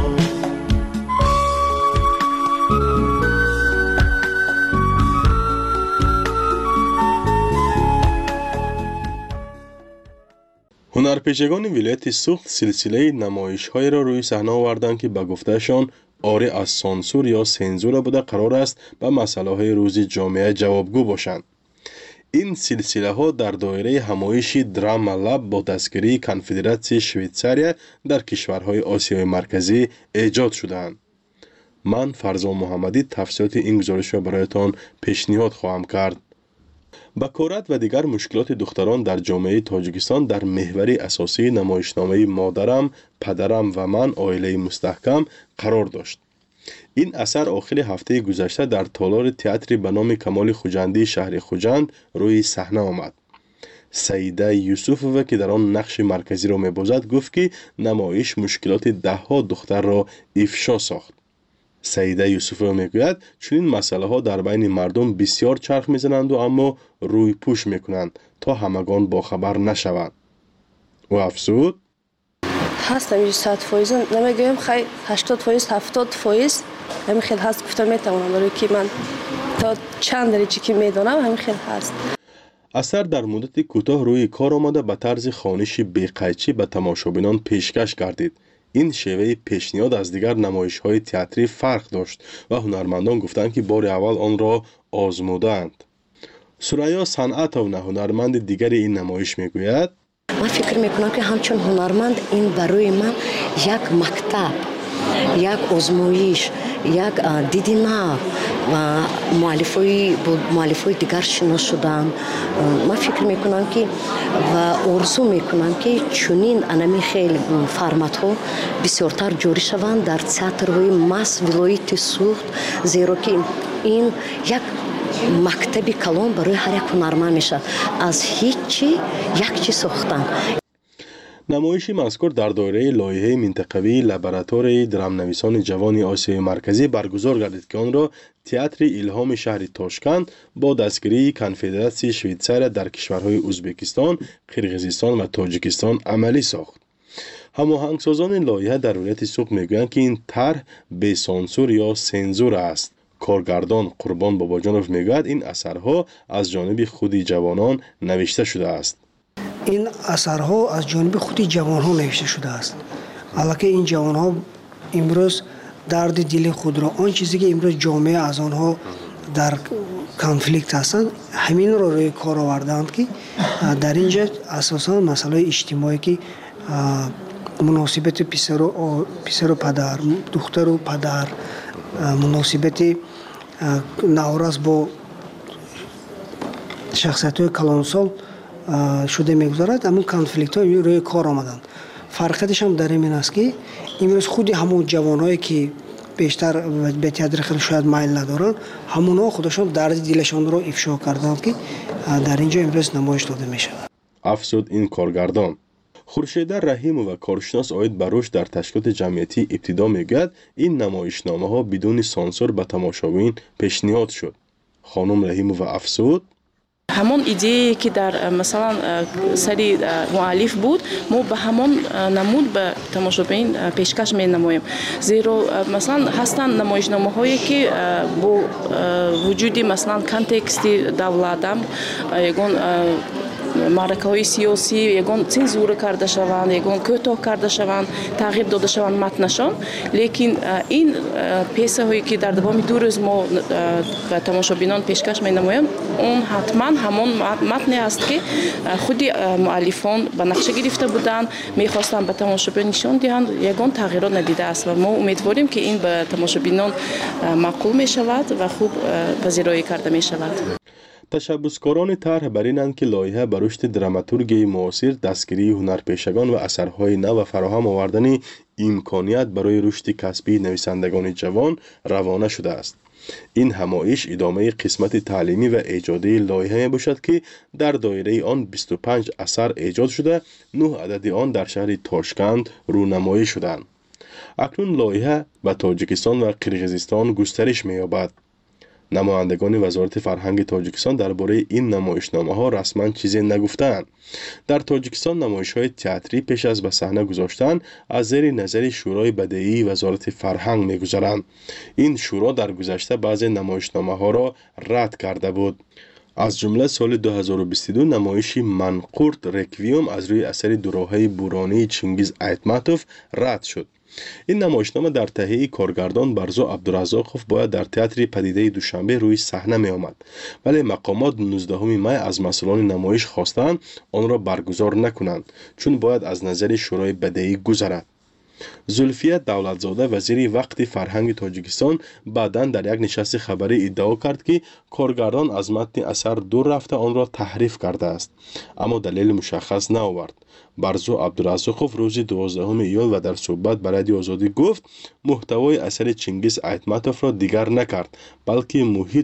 ҳунарпешагони вилояти суғд силсилаи намоишҳоеро рӯи саҳна оварданд ки ба гуфтаашон оре аз сонсур ё сензура буда қарор аст ба масъалаҳои рӯзи ҷомеа ҷавобгӯ бошанд. ин силсилаҳо дар доираи ҳамоиши драма лаб бо дастгирии конфедератсияи швейтсария дар кишварҳои осиёи марказӣ эҷод шудаанд. ман фарзон муҳаммадӣ тафсилоти ин гузоришро бароятон пешниҳод хоҳам кард. бакорат ва дигар мушкилоти духтарон дар ҷомеаи тоҷикистон дар меҳвари асосии намоишномаи модарам, падарам ва ман оилаи мустаҳкам қарор дошт. ин асар охири ҳафтаи гузашта дар толори театри ба номи Камоли Хуҷандии шаҳри Хуҷанд рӯи саҳна омад. Саида Юсуфова, ки дар он нақши марказиро мебозад, гуфт ки намоиш мушкилоти даҳҳо духтарро ифшо сохт. Саида Юсуфова мегӯяд, чунин масъалаҳо дар байни мардум бисёр чарх мезананду аммо рӯйпӯш мекунанд, то ҳамагон бохабар нашаванд. ӯ афзуд: ҳастам 100%, намегӯям хай 80%, 70%, ҳамин хел ҳаст, гуфта метавонам, барои ки ман то чанд дараҷа ки медонам ҳамин хел ҳаст. асар дар муддати кӯтоҳ рӯи кор омада ба тарзи хониши беқайчӣ ба тамошобинон пешкаш гардид. ин шеваи пешниҳод аз дигар намоишҳои театрӣ фарқ дошт ва ҳунармандон гуфтанд ки бори аввал онро озмудаанд. Сурайё Санъатовна, ҳунарманди дигари ин намоиш, мегӯяд: ман фикр мекунам ки ҳамчун ҳунарманд ин барои ман як мактаб, як озмоиш, як диди нав ва муаллифҳои дигар шинос шудам. ман фикр мекунам ки ва орзу мекунам ки чунин анами хел форматҳо бисёртар ҷорӣ шаванд дар театрҳои мас вилояти суғд, зеро ки ин як мактаби калон барои ҳар як ҳунарманд мешавад. аз ҳеҷ чӣ як чӣ сохтан. намоиши мазкур дар доираи лоиҳаи минтақавии лабораторияи драмнависони ҷавони Осиёи Марказӣ баргузор гардид, ки онро театри Илҳоми шаҳри Тошканд бо дастгирии Конфедератсияи Швейтсария дар кишварҳои Узбекистон, Қирғизистон ва Тоҷикистон амалӣ сохт. ҳамоҳангсозони лоиҳа дар вилояти суғд мегӯянд, ки ин тарҳ бесонсур ё сензура аст. коргардон Қурбон Бобоҷонов мегӯяд, ин асарҳо аз ҷониби худи ҷавонон навишта шудааст. ин асарҳо аз ҷониби худи ҷавонҳо навишта шудааст. аллакай ин ҷавонҳо имрӯз дарди дили худро, он чизе ки имрӯз ҷомеа аз онҳо дар конфликт ҳастанд, ҳаминро рӯи кор овардаанд, ки дар ин ҷо асосан масъалаи иҷтимоӣ, ки муносибати писару падар, духтару падар, муносибати наорас бо шахсиятҳои калонсол шуда мегузарад, ҳамун конфликтҳо рӯи кор омаданд. фарқияташ ҳам дар ин аст, ки имрӯз худи ҳамун ҷавонҳое ки бештар ба театри хел шояд майл надоранд, ҳамунҳо худашон дарди дилашонро ифшо карданд, ки дар ин ҷо имрӯз намоиш дода мешавад. афзуд ин коргардон. Хуршеда Раҳимова, коршинос оид ба рушд дар ташкилоти ҷамъиятии ибтидо, мегӯяд, ин намоишномаҳо бидуни сонсур ба тамошобин пешниҳод шуд. хонум Раҳимова афзуд: ҳамон идеяе ки дар масалан сари муаллиф буд, мо ба ҳамон намуд ба тамошобин пешкаш менамоем. зеро масалан ҳастанд намоишномаҳое ки бо вуҷуди масалан контексти давлатам ягон маъракаҳои сиёсӣ ягон цензура карда шаванд, ягон кӯтоҳ карда шаванд, тағйир дода шаванд матнашон. лекин ин пьесаҳое ки дар давоми 2 рӯз мо ба тамошобинон пешкаш менамоям, он ҳатман ҳамон матне аст ки худи муаллифон ба нақша гирифта буданд, мехостанд ба тамошобинон нишон диҳанд. ягон тағйирот надидааст ва мо умедворим ки ин ба тамошобинон маъқул мешавад ва хуб пазироӣ карда мешавад. تشبسکاران طرح بر اینند که لایحه بر رشد دراماتورگی معاصر، دستگیری هنرپیشگان و اثرهای نو و فراهم آوردن امکانیت برای رشد کسبی نویسندگان جوان روانه شده است. این همایش ادامه قسمت تعلیمی و ایجادی لایحه باشد که در دایره آن 25 اثر ایجاد شده، 9 عدد آن در شهر تاشکند رونمایی شدند. اکنون لایحه به تاجیکستان و قرقیزستان گسترش می‌یابد. نمایندگان وزارت فرهنگ تاجیکستان درباره این نمایشنامه‌ها رسما چیزی نگفتند. در تاجیکستان نمایش‌های تئاتری پیش از به صحنه گذاشتن از زیر نظر شورای بدیعی وزارت فرهنگ می‌گذرند. این شورا در گذشته بعضی نمایشنامه‌ها را رد کرده بود. از جمله سال 2022 نمایش منقورت رکویم از روی اثر دوراهی بورانی چنگیز ایتماتوف رد شد. این نمایشنامه در تهیه کارگردان برزو عبدالرزاقوف باید در تئاتر پدیده دوشنبه روی صحنه می آمد، ولی مقامات 19 می از مسئولان نمایش خواستند آن را برگزار نکنند چون باید از نظر شورای بدیعی گذرد. زلفیه دولتزاده وزیر وقت فرهنگ تاجیکستان بعداً در یک نشست خبری ادعا کرد که کارگردان از متن اثر دور رفته آن را تحریف کرده است، اما دلیل مشخص نآورد. برزو عبدالرزاقوف روز 12 ایول و در صحبت به رادیو آزادی گفت محتوای اثر چنگیز ایتماتوف را دیگر نکرد، بلکه محیط